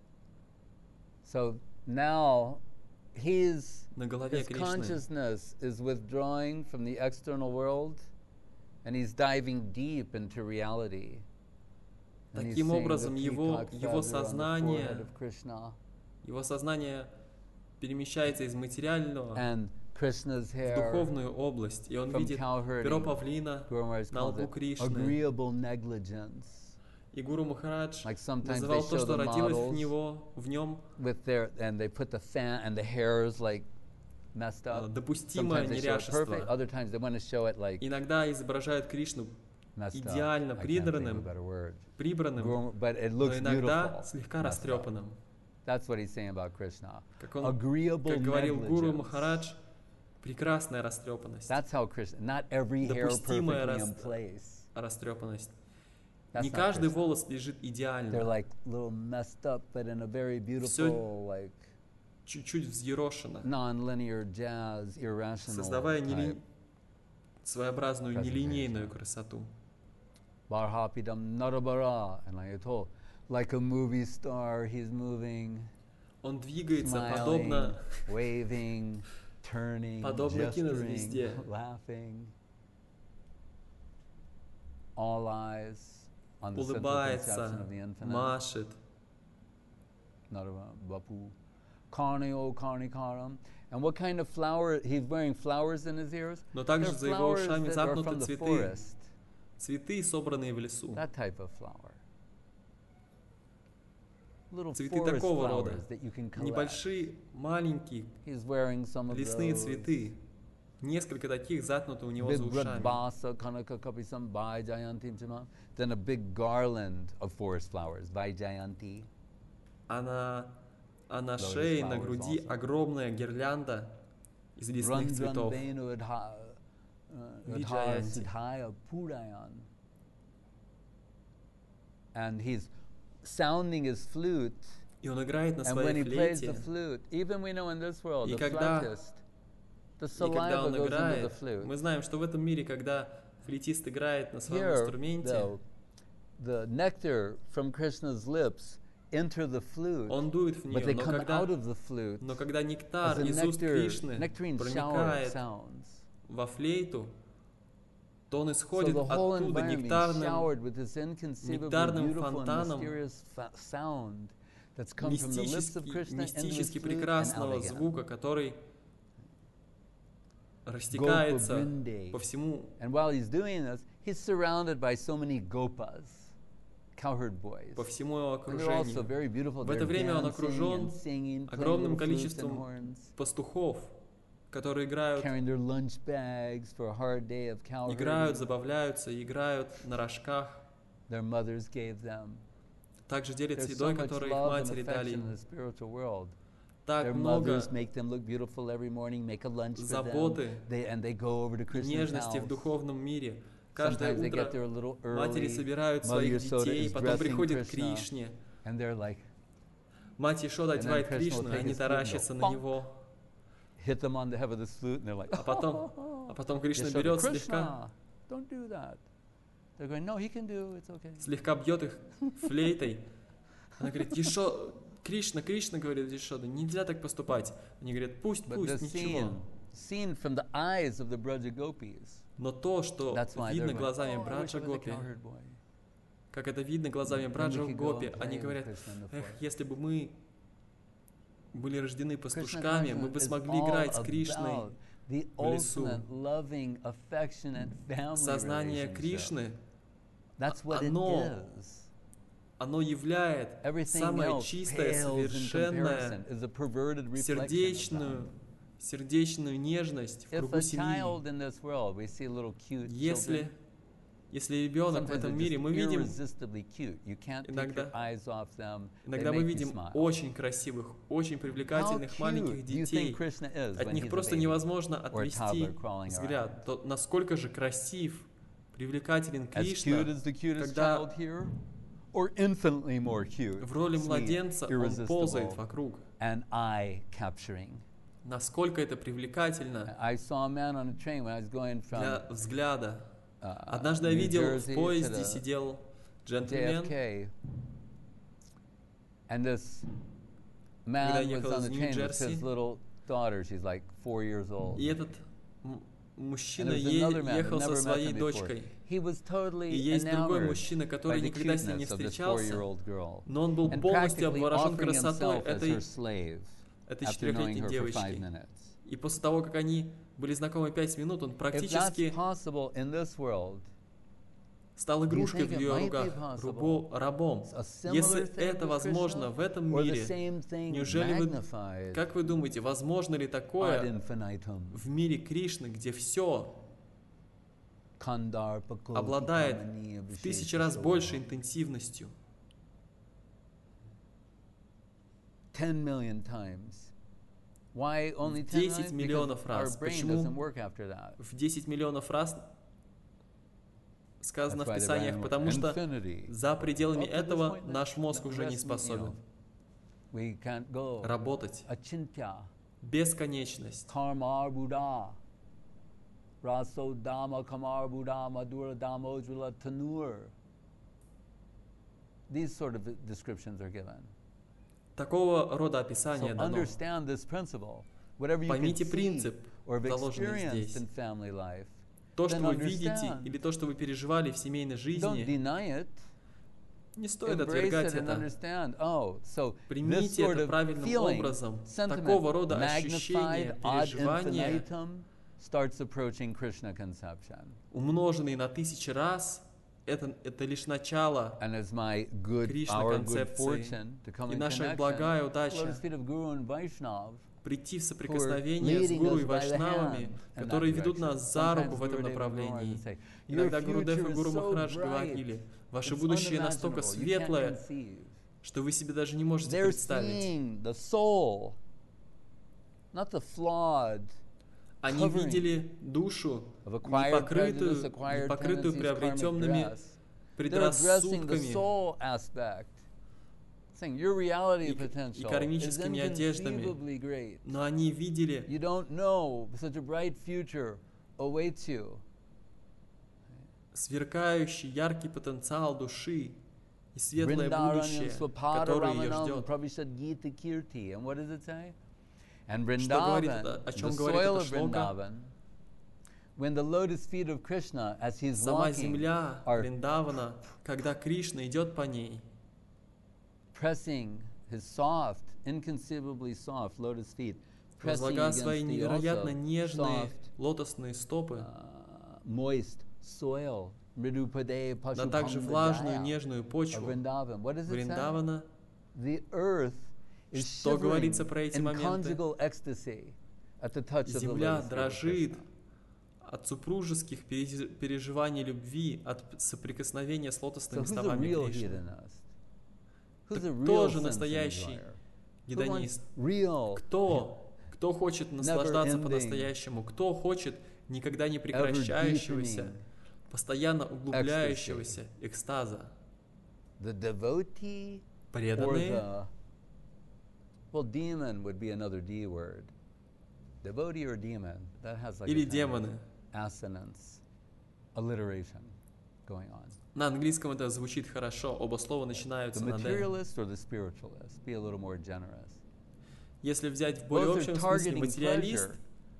So now his на голове Кришны. consciousness is withdrawing from the external world and he's diving deep into reality. And he's Таким seeing образом, the его peacock feather on the сознание, forehead of Krishna его сознание перемещается из материального and Krishna's в hair духовную область, и он from видит cow перо herding. павлина Guru Maharaj на calls лбу it Кришны. agreeable negligence. И Гуру Махарадж Like sometimes they называл то, show что the родилось models в нем with their and they put the fan and the hairs like messed up. допустимое Sometimes they show it perfect. неряшество. Other times they want to show it like Иногда изображают Кришну messed up. идеально I can't think of a придранным, better word. прибранным, But it но looks иногда beautiful. слегка messed up. растрепанным. That's what he's saying about Krishna. Как он, Agreeable как говорил Гуру negligence. Махарадж, прекрасная растрепанность. That's how Krishna. Not every hair Допустимая perfectly in place. растрепанность. That's Не not каждый Krishna. волос лежит They're идеально, like little messed up, but in a very beautiful, like чуть-чуть взъерошено, non-linear jazz, irrational создавая type. своеобразную presentation. нелинейную красоту. Barhapidam narabara, and like I told, like a movie star, he's moving, Он двигается smiling, подобно waving, turning, подобно gesturing, кинозвезде. laughing. All eyes on the central улыбается, conception of the infinite. машет. Narava Bapu. Karneo Karnikaram. And what kind of flower? He's wearing flowers in his ears. Но также They're за его flowers ушами that are заткнуты from the цветы. forest. Цветы, собранные в лесу. That type of flower. Little Цветы forest такого рода. flowers that you can collect. Небольшие, маленькие He's wearing some of лесные those. цветы. Несколько таких заткнуты у него за ушами. Basa Kanaka Kapisam Vai Jayanti Chima. Then a big garland of forest flowers. Vai Jayanti. А на Lotus шее, на flowers груди also. огромная гирлянда из лесных цветов. Vijayanti. And he's sounding his flute. И он играет на And when своей he plays the флейте. flute, even we know in this world, И the когда- flautist, the И когда saliva он goes into the играет, flute. мы знаем, что в этом мире, когда флейтист играет на своем Here, инструменте, though, the nectar from Krishna's lips enter the flute, он дует в but they нее, come out of the flute но когда as нектар a из уст Кришны nectarine shower of проникает sounds. во флейту, то он So исходит the whole оттуда environment being нектарным, showered with this inconceivably нектарным beautiful and фонтаном mysterious sound that's come from the lips of Krishna into the мистически flute and out прекрасного again. звука, который растекается Gopa по всему. And while he's doing this, he's surrounded by so many gopas, cowherd boys. По всему его And they're also окружению. very beautiful. В это They're время он dancing окружен and singing, playing огромным little flutes and количеством horns, пастухов, которые играют, carrying their lunch bags for a hard day of cow играют, herding. забавляются, играют на рожках. Their mothers gave them. Также делятся There's so едой, much которую их love and матери дали affection in им. the spiritual world. Так Their много mothers make them look beautiful every morning, make a lunch for them. заботы And they go over to и Krishna's нежности в house. духовном мире. Каждое Sometimes they get утро there a little матери early, собирают Mother своих Yasoda детей, is потом dressing приходят к Krishna. Кришне. And they're like, Мать Ешода And then одевает Krishna will Кришну, и take они his flute and таращатся go, на "Bonk." него. hit them on the head with the flute, and they're like, А потом Кришна Yashoda, берет слегка Krishna, don't do that. They're going, no, he can do, it's okay. слегка бьет их флейтой. Она говорит, Кришна говорит Ешода, нельзя так поступать. Они говорят, пусть, But the ничего. seen from the eyes of the Braja Gopis, Но то, что that's why they're видно going, глазами oh, I wish I Браджа was a Гопи, cowherd boy. как это видно глазами Then we Браджа could go Гопи, and они play with говорят, Krishna in the эх, forest. если бы мы были рождены Krishna пастушками, мы consciousness бы is смогли all играть с Кришной. about the в лесу. ultimate, loving, affectionate family Сознание relationship. Кришны, That's what it оно is. оно являет Everything самое else чистое, pales in совершенное, comparison, is a perverted reflection of that. сердечную нежность в If кругу a семьи. child in this world, we see little cute children, Если ребенок в sometimes этом they're мире, just мы видим, irresistibly cute. You can't take иногда- your eyes off them. They иногда мы make you видим smile. очень красивых, очень How привлекательных маленьких cute do you think детей. Krishna is От when них he's a просто baby? невозможно or a отвести toddler crawling взгляд. То насколько же красив, привлекателен As cute Кришна, as the cutest когда child here, or infinitely more cute, в роли sweet, младенца он irresistible, ползает вокруг. and eye-capturing. Насколько это привлекательно I saw a man on a train when I was going from для взгляда. uh, Однажды я New видел Jersey в to поезде the сидел джентльмен, JFK, and this Когда man was ехал on из the train with Нью-Джерси. his little daughter. She's like 4 years old. и этот And мужчина there was another man who'd ехал со never met своей them before. дочкой. He was totally И есть другой enamored мужчина, by который the никогда с ним не cuteness of this встречался, 4-year-old girl, но он был and полностью practically обворожен offering красотой himself as этой her slave after knowing четырехлетней her for 5 девочки. minutes. И после того, как они были знакомы 5 минут, он If that's практически possible in this world, стал игрушкой в think it ее might be руках, possible? рабом. a similar Если thing это with возможно Krishna, в этом or the мире, same thing неужели вы, magnified как вы думаете, возможно ли ad такое infinitum? в мире Кришны, где все Kandarpako обладает Kitamani в 1000 раз Abhishek большей Soha. интенсивностью? 10 million times. Why only 10 10 million? миллионов Because our раз. brain Почему? doesn't work after that. В 10 миллионов раз сказано That's в why the Писаниях, brain- потому что infinity. за пределами Up to this этого point, наш мозг the уже не rest we способен know. We can't go. работать. Achintya, Бесконечность. Karmar Buddha, Raso Dhamma Kamar Buddha, Madhura Dhamma Tanur. These sort of descriptions are given. Такого рода So описание дано. understand this principle. Whatever you can Поймите see принцип, or have заложенный experienced здесь. in family life, То, что then вы видите, understand. или то, что вы переживали в семейной don't жизни, deny it. не стоит Embrace отвергать it and это. understand. Oh, so this Примите sort это of правильным feeling, образом. sentiment, Такого рода ощущения, magnified ad переживания, infinitum, starts approaching Krishna conception. умноженные на 1000 раз, это лишь начало. And as our good концепции fortune to come И in наша connection, благая lotus удача feet of Guru and Vaishnav, прийти в соприкосновение с leading гуру us и by the вайшнавами, hand in которые that ведут direction. нас за руку Sometimes в этом Gurudeva направлении. would say, "Your Иногда Гурудев future и is Гуру so Махарадж bright, говорили, ваше it's будущее настолько unimaginable, you can't светлое, conceive." что вы себе даже не можете They're представить. seeing the soul, not the flawed, Они covering видели душу, of не acquired покрытую, prejudice, acquired покрытую tendencies, karmic приобретенными dress. They're addressing the предрассудками soul aspect, saying your reality и potential is кармическими одеждами. inconceivably great. Но они видели You don't know such a bright future awaits you. сверкающий, яркий потенциал души и светлое Vrindaranam будущее, swapada которое ее ramanam ждет. pravishad gita kirti. And what does it say? And Что говорит Vrindavan, это? О чем the говорит soil это of шлока? Vrindavan, when the lotus feet of Krishna, as he's Сама walking, земля are Вриндавана, когда Кришна идет по ней, pressing his soft, inconceivably soft lotus feet, pressing возлагая against свои the невероятно also нежные soft, лотосные стопы moist soil, mridupade на также влажную pashupangadaya нежную of почву Vrindavan. What does it say? Вриндавана. The earth is Что shivering говорится про эти in моменты? conjugal ecstasy at the touch of the Земля lotus feet of дрожит Krishna. от супружеских переживаний любви, от соприкосновения с So лотосными who's the стопами real Кришны. hedonist? Who's Так the кто real же sense настоящий enjoyer? Who гедонист? wants real, Кто хочет наслаждаться Never-ending, по-настоящему? Кто хочет никогда не прекращающегося, ever-deepening постоянно углубляющегося экстаза? the devotee or Преданные? well, demon would be another D word. Devotee or demon, that has like Или a kind демоны? of assonance, alliteration. going on. На английском это звучит хорошо, оба слова начинаются The на «д». materialist or the spiritualist? Be a little more generous. Если взять в более Both are общем смысле, targeting материалист pleasure,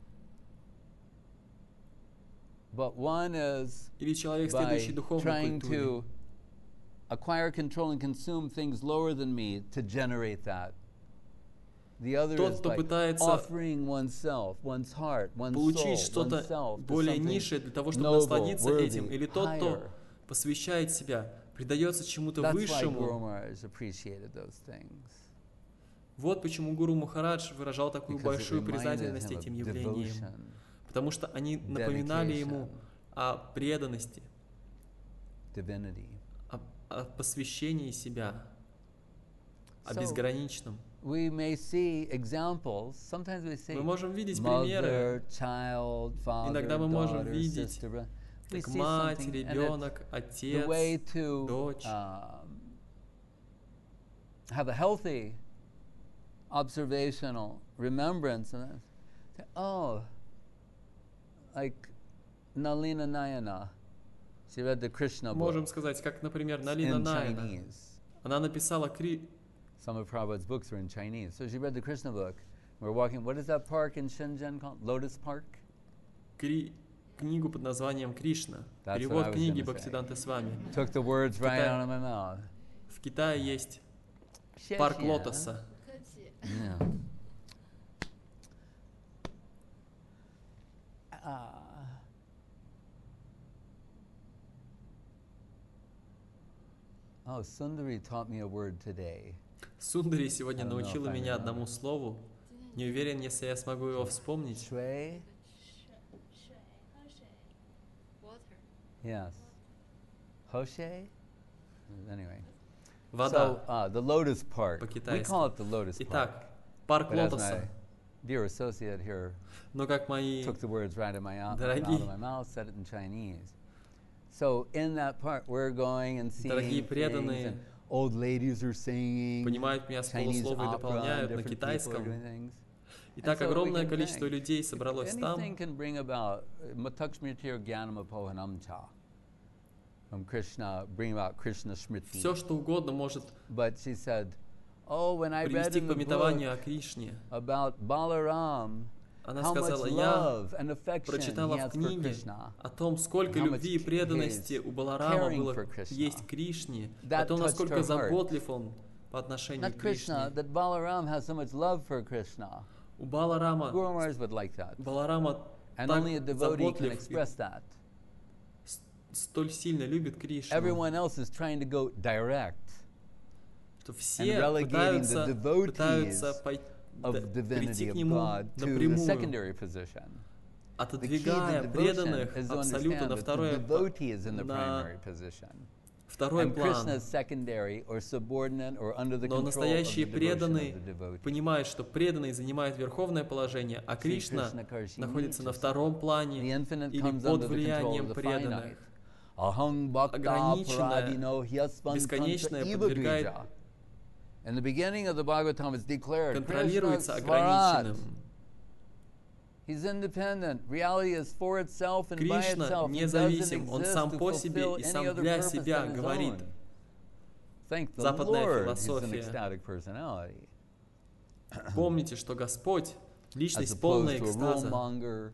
but one is или человек, by следующий духовной trying культуре, to acquire, control, and consume things lower than me to generate that. The other тот, is кто by пытается offering oneself, one's heart, one's soul, получить что-то oneself to более something низшее для того, чтобы noble, насладиться этим, worthy, или тот, кто higher. посвящает себя, предается чему-то That's why Guru высшему. Maharaj appreciated those things. Вот почему Гуру Махарадж выражал такую Because it большую reminded признательность him of этим явлениям, devotion, потому что они напоминали ему dedication, о преданности, divinity. о посвящении себя, о So, безграничном. we may see examples. Sometimes we see Мы можем видеть mother, примеры, child, father, иногда мы можем daughter, видеть, sister. brother. We как see мать, something, and it's ребенок, the way отец, to дочь. have a healthy observational remembrance, and say, oh, like Nalina Nayana, she read the Krishna book Можем сказать, как, например, Налина in Найна. Chinese. Она написала Some of Prabhupada's books were in Chinese. So she read the Krishna book. We're walking, what is that park in Shenzhen called? Lotus Park? книгу под названием «Кришна». That's what I Перевод was книги gonna say. Бхактисиданты Свами. Took the words right Китай- out of my mouth. В Китае есть парк 谢谢. лотоса. Yeah. Oh, Sundari taught me a word today. Сундари сегодня I don't know научила if I меня remember. одному слову. Не уверен, если я смогу его вспомнить. Shui? Water. Yes. Hoshe? Anyway. Вода. So, the Lotus Park. We По-китайски. call it the Lotus Park. Итак, парк But as my лотоса. dear associate here Но как мои took the words right out of my Дорогие. mouth, said it in Chinese. So in that park, we're going and seeing Дорогие things, преданные, and old ladies are singing, понимают меня с Chinese полуслова и opera, and дополняют на different people are китайском. doing things. И так And so we огромное can количество think, людей собралось там. anything can bring about Matakshmritir Gyanamapohanamcha from Krishna, bring about Krishna Smriti. Все, что угодно может But she said, oh, when I read привести in к the book пометованию о Кришне. about Balaram, Она how much сказала, я love and affection he прочитала в has for книге Krishna. о том, сколько how much любви и преданности his у Баларама caring было for Krishna. есть к Кришне, That о том, touched насколько her heart. заботлив он по отношению Not к Krishna, Кришне. that Balaram has so much love for Krishna. У Баларама, Guru Maharaj would like that. Баларама And так only a devotee can заботлив и express that. столь сильно любит Кришну, Everyone else is trying to go direct что все relegating the devotees пытаются of прийти divinity к of нему God to the напрямую, secondary position. The key to отодвигая devotion преданных is to абсолютно understand на that the второй devotee is in the на primary position. второй And Krishna план. is secondary or subordinate or under the Но control of the настоящие devotion преданные of the devotee. понимают, что преданный занимает верховное положение, а Кришна Krishna Karshi находится на Nityasa. втором The плане infinite или comes под under the control влиянием of the преданных. finite. Aham bhakta Ограниченное, paradino hyasvan бесконечное kanta подвергает- ibabija. In the beginning of the Bhagavatam it's declared Krishna контролируется Swarat. ограниченным. He's independent. Reality is for itself and by Кришна itself. He doesn't независим, он exist сам to по себе fulfill и any сам other для purpose себя than his говорит. own. Thank the Западная Lord, he's an философия. ecstatic personality. Помните, что Господь — As личность полная opposed to a экстаза, rulemonger,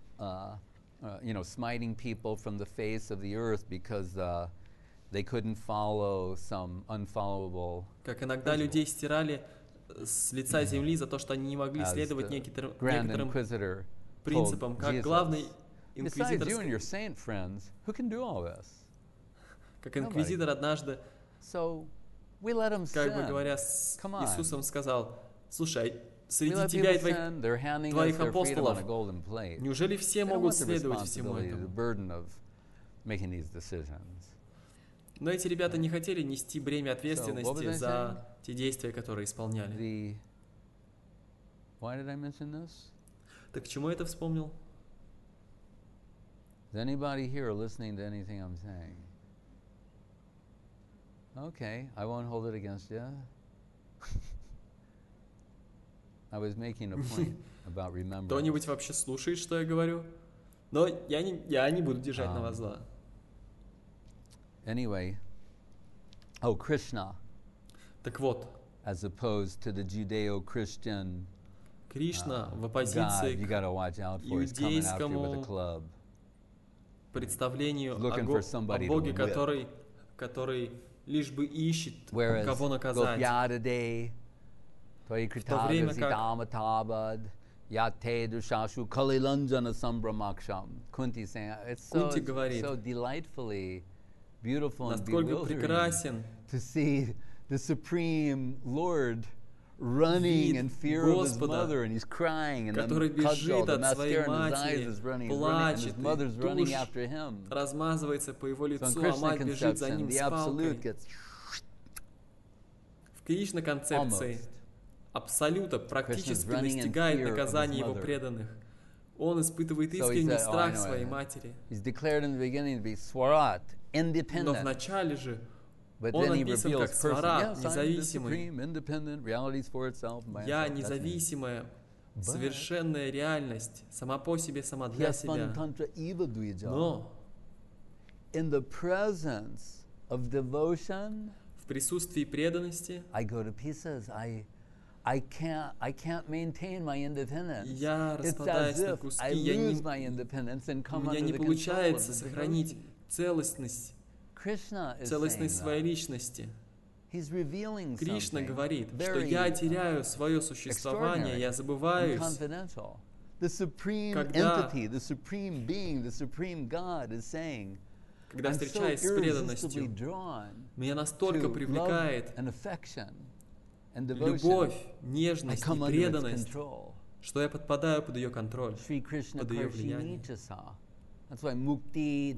smiting people from the face of the earth because they couldn't follow some unfollowable как иногда людей стирали с лица земли за то, что они не могли as следовать the некоторым Grand Inquisitor принципам, told как Jesus. главный Besides you and your инквизитор, saint friends, who can do all this? как инквизитор однажды, So we let them как бы sin. говоря, с Come on. Иисусом сказал: слушай, We среди let тебя и people sin. They're handing us твоих their freedom on апостолов, a golden plate. неужели все They don't могут want the следовать всему responsibility, the этому? burden of making these decisions. Но эти ребята не хотели нести бремя what was I ответственности за те действия, которые исполняли. Why did I mention this? Так к чему я это вспомнил? Is anybody here listening to anything I'm saying? Okay, I won't hold it against you. I was making a point about remembrance. Кто-нибудь вообще слушает, что я говорю? Но я не буду держать на вас зла. Anyway, oh, Krishna, Так вот, as opposed to the Judeo-Christian Кришна в God, оппозиции you к gotta watch out for. He's coming after you with a иудейскому club. представлению Looking for somebody о to Боге, whip. который лишь бы ищет, Whereas кого наказать. Gopyadade, то время как- Toyikritagasidamatabad, Yate Dushashu Kalilanjana Sambramaksham. Kunti saying it's Кунти говорит, so delightfully beautiful and насколько bewildering прекрасен to see the Supreme Lord running вид in fear of his Господа, mother, and he's crying, and который the kajal, бежит the от своей mascara in his eyes матери, is running, he's running, and his плачет, и mother's running тушь after him. размазывается по его So in лицу, а Krishna мать бежит за conception, ним the с палкой. absolute gets В Кришна концепции almost. абсолюта практически running in настигает fear of his наказание его mother. преданных. Он испытывает So he искренний said, oh, I страх know, своей I know. матери. He's declared in the beginning to be Swarat, Но independent. вначале же But он then he описан reveals как person, Сварат, yes, I'm the независимый. supreme, independent, realities for itself. By Я itself. That's me. независимая, But совершенная реальность, сама по себе, сама he для has себя. tantra eva dvija. Но In the presence of devotion, в присутствии преданности I go to pieces. I can't maintain my independence. я It's распадаюсь as на if куски, I lose my independence and у come меня under не the control of получается the сохранить devotee. целостность Krishna is saying своей that. личности. He's revealing Кришна something говорит, что very я теряю свое существование, я and забываюсь, confidential. The supreme Когда- entity, the supreme being, the supreme God is saying, когда I'm so встречаюсь с irresistibly преданностью. drawn Меня to настолько love привлекает and affection and devotion. любовь, I нежность come и under its преданность, control. что я подпадаю под ее контроль. Sri Krishna под ее влияние. Karshinichasa. That's why mukti,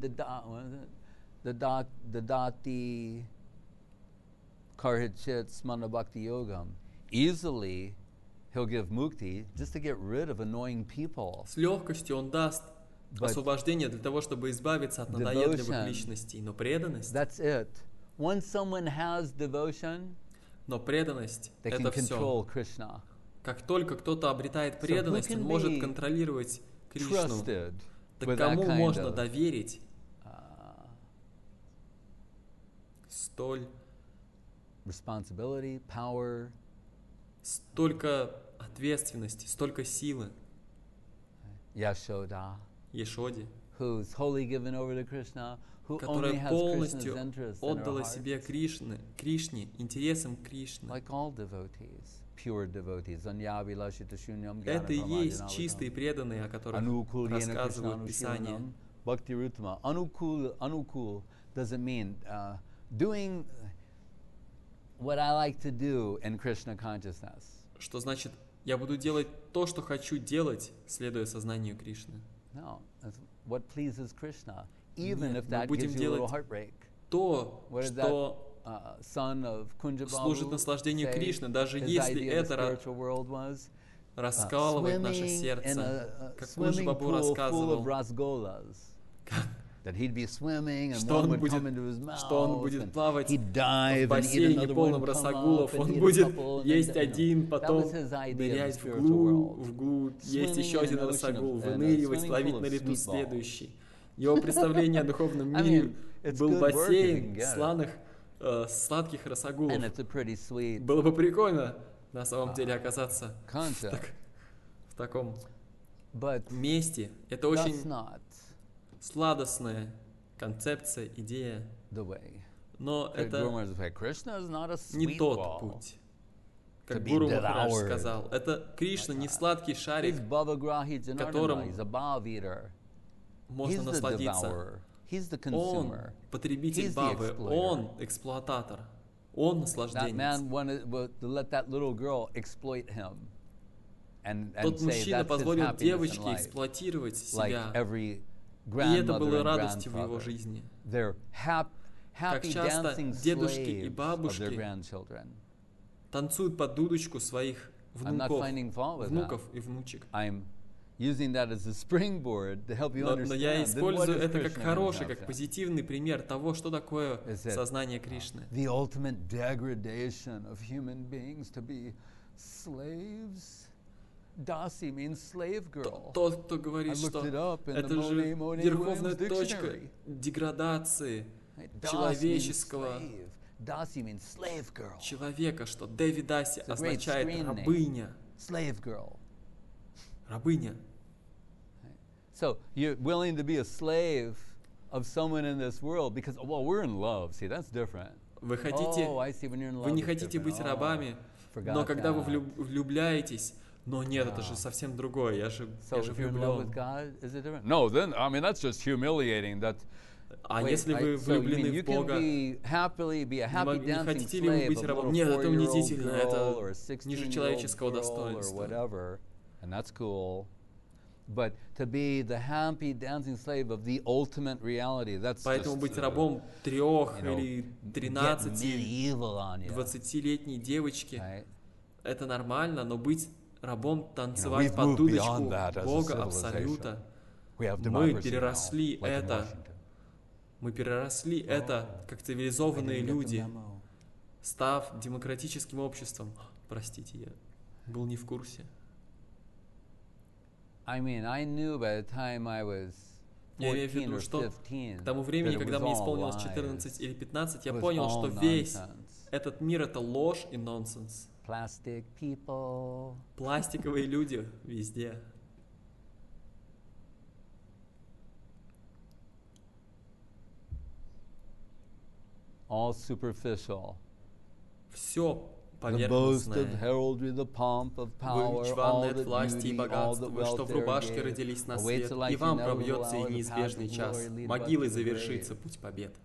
the dati karhachit smana bhakti yogam. Easily, he'll give mukti just to get rid of annoying people. С легкостью он даст But освобождение для того, чтобы избавиться от надоедливых devotion, личностей. Но преданность, that's it. Once someone has devotion, но преданность they can это все. control Krishna. Как только кто-то обретает who преданность, can он может be контролировать Кришну. Trusted Так with that кому kind можно of доверить uh, столько responsibility, power, ответственности, столько силы Yashoda, Ешоде, who's wholly given over to Krishna, who only которая has Krishna's полностью interests in her отдала heart, себе Кришне, интересам Кришны. like all devotees, pure devotees. Anyavilashita shunyam Это и есть чистые преданные, о которых рассказывают Писания. Bhakti Rutama. Anukul doesn't mean doing what I like to do in Krishna consciousness. Что значит, я буду делать то, что хочу делать, следуя сознанию Кришны. No, that's what pleases Krishna, even Нет, if мы that будем gives you a little делать heartbreak. То, What did что son of Kunja служит Babu наслаждению say Кришны, даже his если idea of the это spiritual world was? раскалывает наше Swimming in сердце. a Как swimming Бабу pool full of рассказывал, rasgolas. That he'd be swimming and что one он would come будет, into his mouth. что он будет and плавать he'd в dive and eat бассейне another one, полном come росогулов, up and он eat a будет couple, and есть then, один, that потом was his idea of the нырять spiritual world. вглубь, есть Swimming еще in один an ocean росогул, of- and a выныривать, swimming ловить pool на of лету sweet balls. следующий. Его представление о духовном I мире mean, it's был good work if you can бассейн get it. сладких росогулов. And it's a pretty sweet Было бы прикольно на самом деле оказаться concept, в таком but месте. Это that's очень not сладостная концепция, идея, the way. но это Guru Maharaj said, Krishna is not a не sweet тот ball. путь. to Как be Гуру Махарадж devoured. сказал, это Кришна не сладкий He's шарик, Bhavagrahi Janardana. которым He's a bhav eater. можно He's the насладиться. devourer. He's the Он consumer. потребитель He's the бабы, exploiter. он эксплуататор, он That наслажденец. man wanted to let that little girl exploit him and Тот say мужчина that's his позволил happiness in девочке life. эксплуатировать Like себя, every и это grandmother было and радостью в его grandfather. жизни. They're happy часто dancing дедушки и slaves of бабушки their grandchildren. Танцуют под дудочку своих I'm not внуков, finding fault with that. внуков и внучек. I'm using that as a springboard to help you Но я understand. Then what использую is это как Krishna хороший, как conception? позитивный пример того, что такое Is it сознание Кришны. the ultimate degradation of human beings to be slaves? Dasi means slave girl. Тот, кто I говорит, looked что it up in the это же Monet верховная Williams точка dictionary. деградации, Right? Das means человеческого slave. Dasi means slave girl. человека, что Деви Даси It's a great означает screen name. рабыня. Slave girl. Рабыня. So you're willing to be a slave of someone in this world because, well, we're in love. See, that's different. Вы хотите, Oh, I see. When you're in love, вы не it's хотите different. быть Oh, рабами, forgot но когда вы that. влюбляетесь, но нет, это же совсем другое, я же So if you're in love with влюблен. God, is it different? No, then I mean that's just humiliating. That. А Wait, если вы so you mean влюблены you в can Бога, be a happy не dancing хотите ли вы slave быть of a рабом? little Нет, это 4-year-old унизительно, girl это or a ниже 16-year-old человеческого girl or достоинства. whatever, and that's cool. But to be the happy dancing slave of the ultimate reality, that's Поэтому just, быть рабом 3 you know, или get 13, medieval on you. 20-летней девочки, Right? это нормально, но быть рабом, we've танцевать под moved дудочку beyond that as a Бога civilization. Абсолюта, We have мы democracy переросли now, like in это. Washington. Мы переросли это, как цивилизованные I didn't get the люди, memo. став демократическим обществом. Простите, я был не в курсе. I mean, I knew by the time I was Я имею в 14 виду, or что 15 к тому that времени, it когда was мне all исполнилось lies. 14 или 15, я It was понял, all что весь nonsense. этот мир — это ложь и нонсенс. Plastic people. Пластиковые люди везде. All superficial. Все The boast of поверхностное. heraldry, the pomp of power, all Чванное that от власти и beauty, all богатства, that вы что wealth в there рубашке gave, родились на awaits свет, the light и вам inevitable пробьется и hour, the path неизбежный of час. glory, lead Могилой up to the завершится grave. путь побед.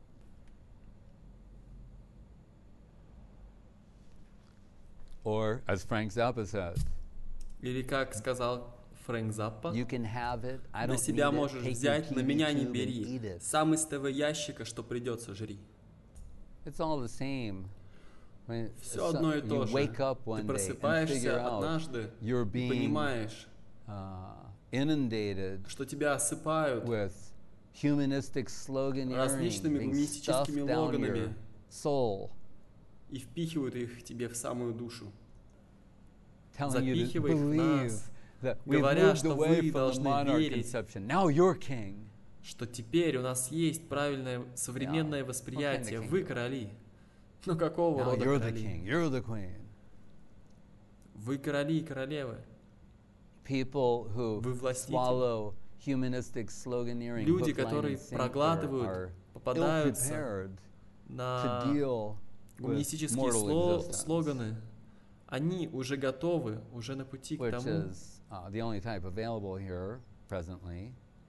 Or, as Frank Zappa said, Или как сказал Фрэнк Заппа, you can have it, I на don't себя need it, можешь take your взять, на TV меня не tube and бери. eat it. Сам из того ящика, что придется, жри. It's all the same. When Все одно и you то же. wake up Ты one day and figure просыпаешься out однажды you're и being понимаешь, inundated что тебя осыпают with humanistic sloganeering, различными being гуманистическими stuffed down your лозунгами soul, и впихивают их тебе в самую душу. telling you to Запихивая их в believe нас, that we've говоря, moved что away вы from the должны monarch верить, conception. Now you're king. что теперь у нас есть правильное современное Yeah. восприятие. What kind of Вы king? короли. Ну какого Now рода you're the короли? king. You're the queen. Вы короли и королевы. People who Вы властитель. swallow humanistic sloganeering, Люди, hook, line, которые and sinker, проглатывают, are попадаются ill-prepared to на deal with гуманистические mortal existence, слоганы, они уже готовы, уже на пути к which тому, is the only type available here presently.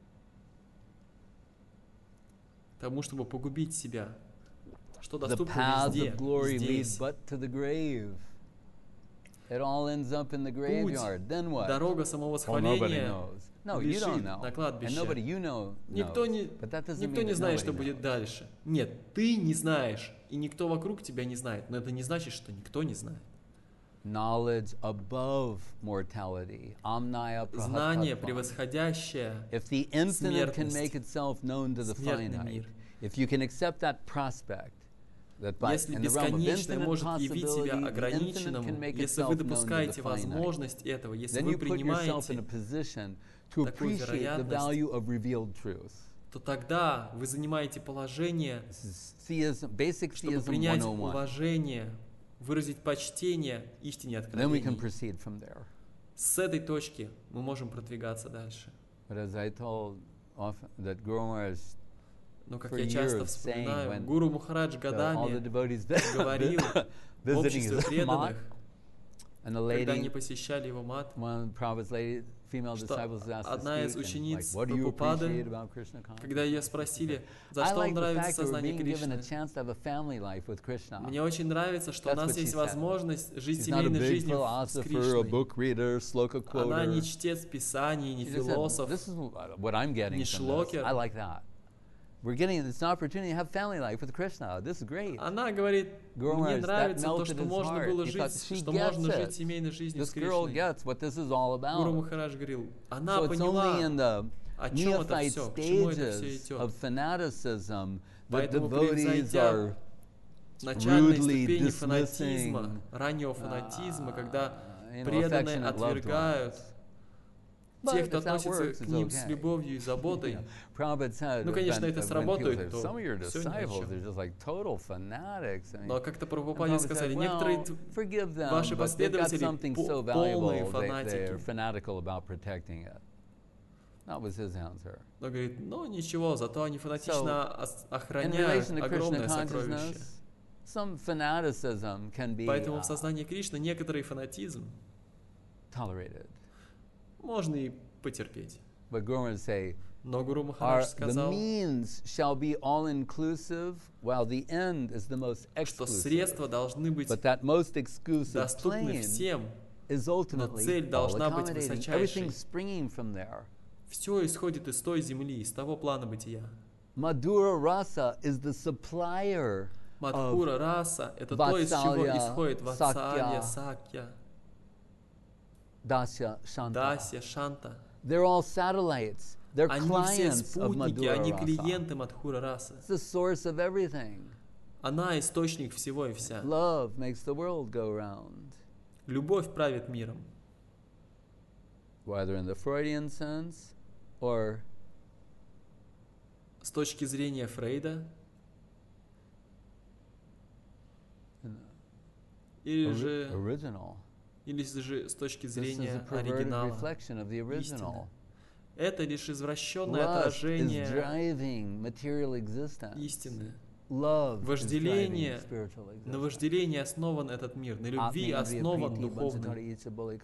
чтобы погубить себя. Что The доступно paths везде, of glory lead здесь. but to the grave. It all ends up in the graveyard. Then what? Дорога Well, nobody самовосхваления knows. No, you don't лежит know. на And кладбище. nobody you know Никто knows. не, But that doesn't никто mean не that знает, nobody что будет knows. дальше. Нет, ты не знаешь, и никто вокруг тебя не знает. Но это не значит, что никто не знает. Knowledge above mortality. Omnia Знание, prahatatvam. превосходящее If the infinite can смертность, make itself known to the смертный finite, мир. if you can accept that prospect, that by Если in the realm of бесконечное infinite может явить себя possibility, the infinite ограниченному, can make если itself вы known to the допускаете finite, возможность этого, если then вы you put yourself in a принимаете, position to такую appreciate the вероятность, value of revealed truth. то тогда вы занимаете положение, This is theism, basic чтобы theism принять 101. уважение, выразить почтение истине Then we can откровений. proceed from there. С этой точки мы можем продвигаться дальше. But as I told often, that Guru Maharaj, Но, как For я часто years вспоминаю, saying when Гуру Махарадж all the годами devotees говорил в visiting обществе his mat, преданных, and the когда lady, они посещали его мат, one of Prabhupada's lady, female что disciples was asked to одна из speak, and учениц like, what do you Прабхупады, appreciate about Krishna consciousness? когда ее спросили, за I что like вам the нравится fact that we're сознание being given a Кришны, chance to have a family life with Krishna. мне очень нравится, что у That's нас what she есть said. возможность жить She's not a семейной big жизнью с philosopher, a Кришной. book reader, sloka Она не quoter. чтец Писаний, не She just said, философ. this is what I'm getting не from this. шлокер. I like that. We're getting this opportunity to have family life with Krishna. This is great. Она говорит, Guru мне Maharaj, that нравится то, melted что his можно heart. было He thought, жить, she что gets можно жить it. семейной жизнью This с girl Кришной. gets what this is all Гуру about. Махарадж говорил, она So it's only in поняла, the о чем это neophyte все, к чему это все stages идет. of fanaticism that Поэтому, devotees превзойдя are начальной rudely ступени dismissing, фанатизма, раннего фанатизма, когда you know, преданные affectionate loved отвергают ones. тех, But кто if that относится works, к it's ним с okay. любовью и заботой. Prabhupada said, Ну, конечно, это when people сработает, say, то some of your всё ни о disciples, чём. they're just like total fanatics. I mean, Но как-то and Прабхупаде Prabhupada сказали, said, некоторые well, forgive them, ваши but they've got последователи something so полные valuable, they're фанатики. fanatical about protecting it. That was his answer. Но говорит, ну ничего, зато они фанатично In охраняют relation to Krishna огромное сокровище. consciousness, some fanaticism can be Поэтому в сознании Кришны некоторый фанатизм tolerated. можно и потерпеть. But Guru would say, Но Гуру Махарадж the сказал, means shall be all-inclusive, while the end is the most что exclusive. средства должны быть But that most exclusive доступны plane всем, is но ultimately цель должна быть all-accommodating. высочайшей. Everything springing from there. Все исходит из той земли, из того плана бытия. Madhura Rasa is the supplier Мадхура раса – это то, из чего Vatsalya, исходит Ватсалья, Sakya, Сакья, Dasya, Shanta. Дасья, Шанта. They're all satellites. They're Они все clients of спутники, Madhura они Rasa. клиенты Мадхура расы. It's the source of everything. Она источник всего и вся. Love makes the world go round. Любовь правит миром. Whether in the Freudian sense or С точки зрения Фрейда или же original. с точки This is a зрения perverted оригинала. reflection of the original. Это лишь извращенное Lust is отражение driving material existence. истины. Love is Вожделение, driving spiritual existence. на вожделении основан этот мир, на любви основан духовный.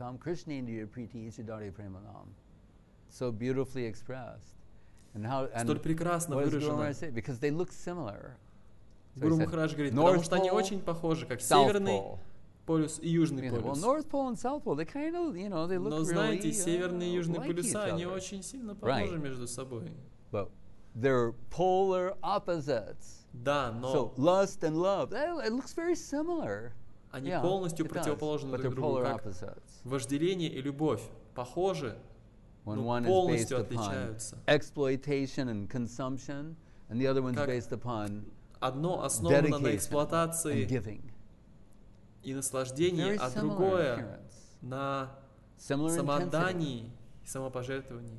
So beautifully expressed. And how, and Столь прекрасно what does Guru выражено. Maharaj say? Because they look similar. So he Гуру said, Махарадж говорит, North потому что они Pole, очень похожи, как South Северный Pole. полюс и Южный Well, полюс. North Pole and South Pole, they kind of, they look Но знаете, really Северный и Южный like полюса, each они other. очень сильно похожи Right. между собой. But they're polar opposites. Да, So но lust and love, it looks very similar. они Yeah, полностью it does, противоположны but друг they're другу, polar как opposites. вожделение и любовь похожи, When но one is based полностью upon отличаются. exploitation and consumption, and the other one's Как based upon Одно основано на dedication and эксплуатации giving. и наслаждении, Very а similar in другое appearance. на Similar intensity. самоотдании и самопожертвовании.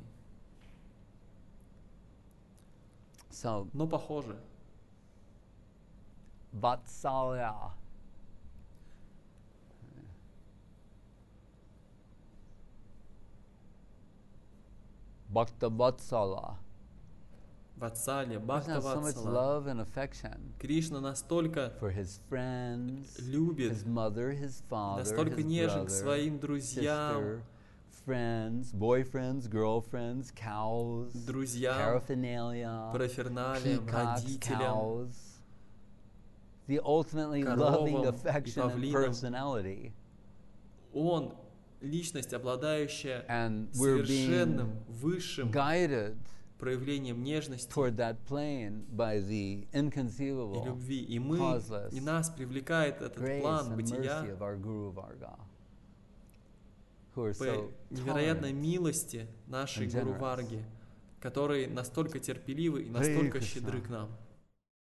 So, Но похожи. Vatsalya. Bhakta Vatsala. Ватсалья, Krishna Бхакта has so much Ватсала. love and affection Кришна настолько for his friends, любит, his mother, his father, настолько his нежен к brother, своим друзьям, sister, friends, boyfriends, girlfriends, cows, друзьям, paraphernalia, параферналиям, peacocks, родителям, cows, the ultimately loving коровам и affection and павлинам. personality. Он личность, обладающая And we're совершенным, being высшим guided проявлением нежности toward that plane by the и inconceivable любви. И мы, causeless и нас привлекает этот grace план and mercy бытия of our Guru Varga, who are по so невероятной tolerant. милости нашей and generous. Гуру Варги, которые настолько терпеливы и Hare настолько Krishna. щедры к нам.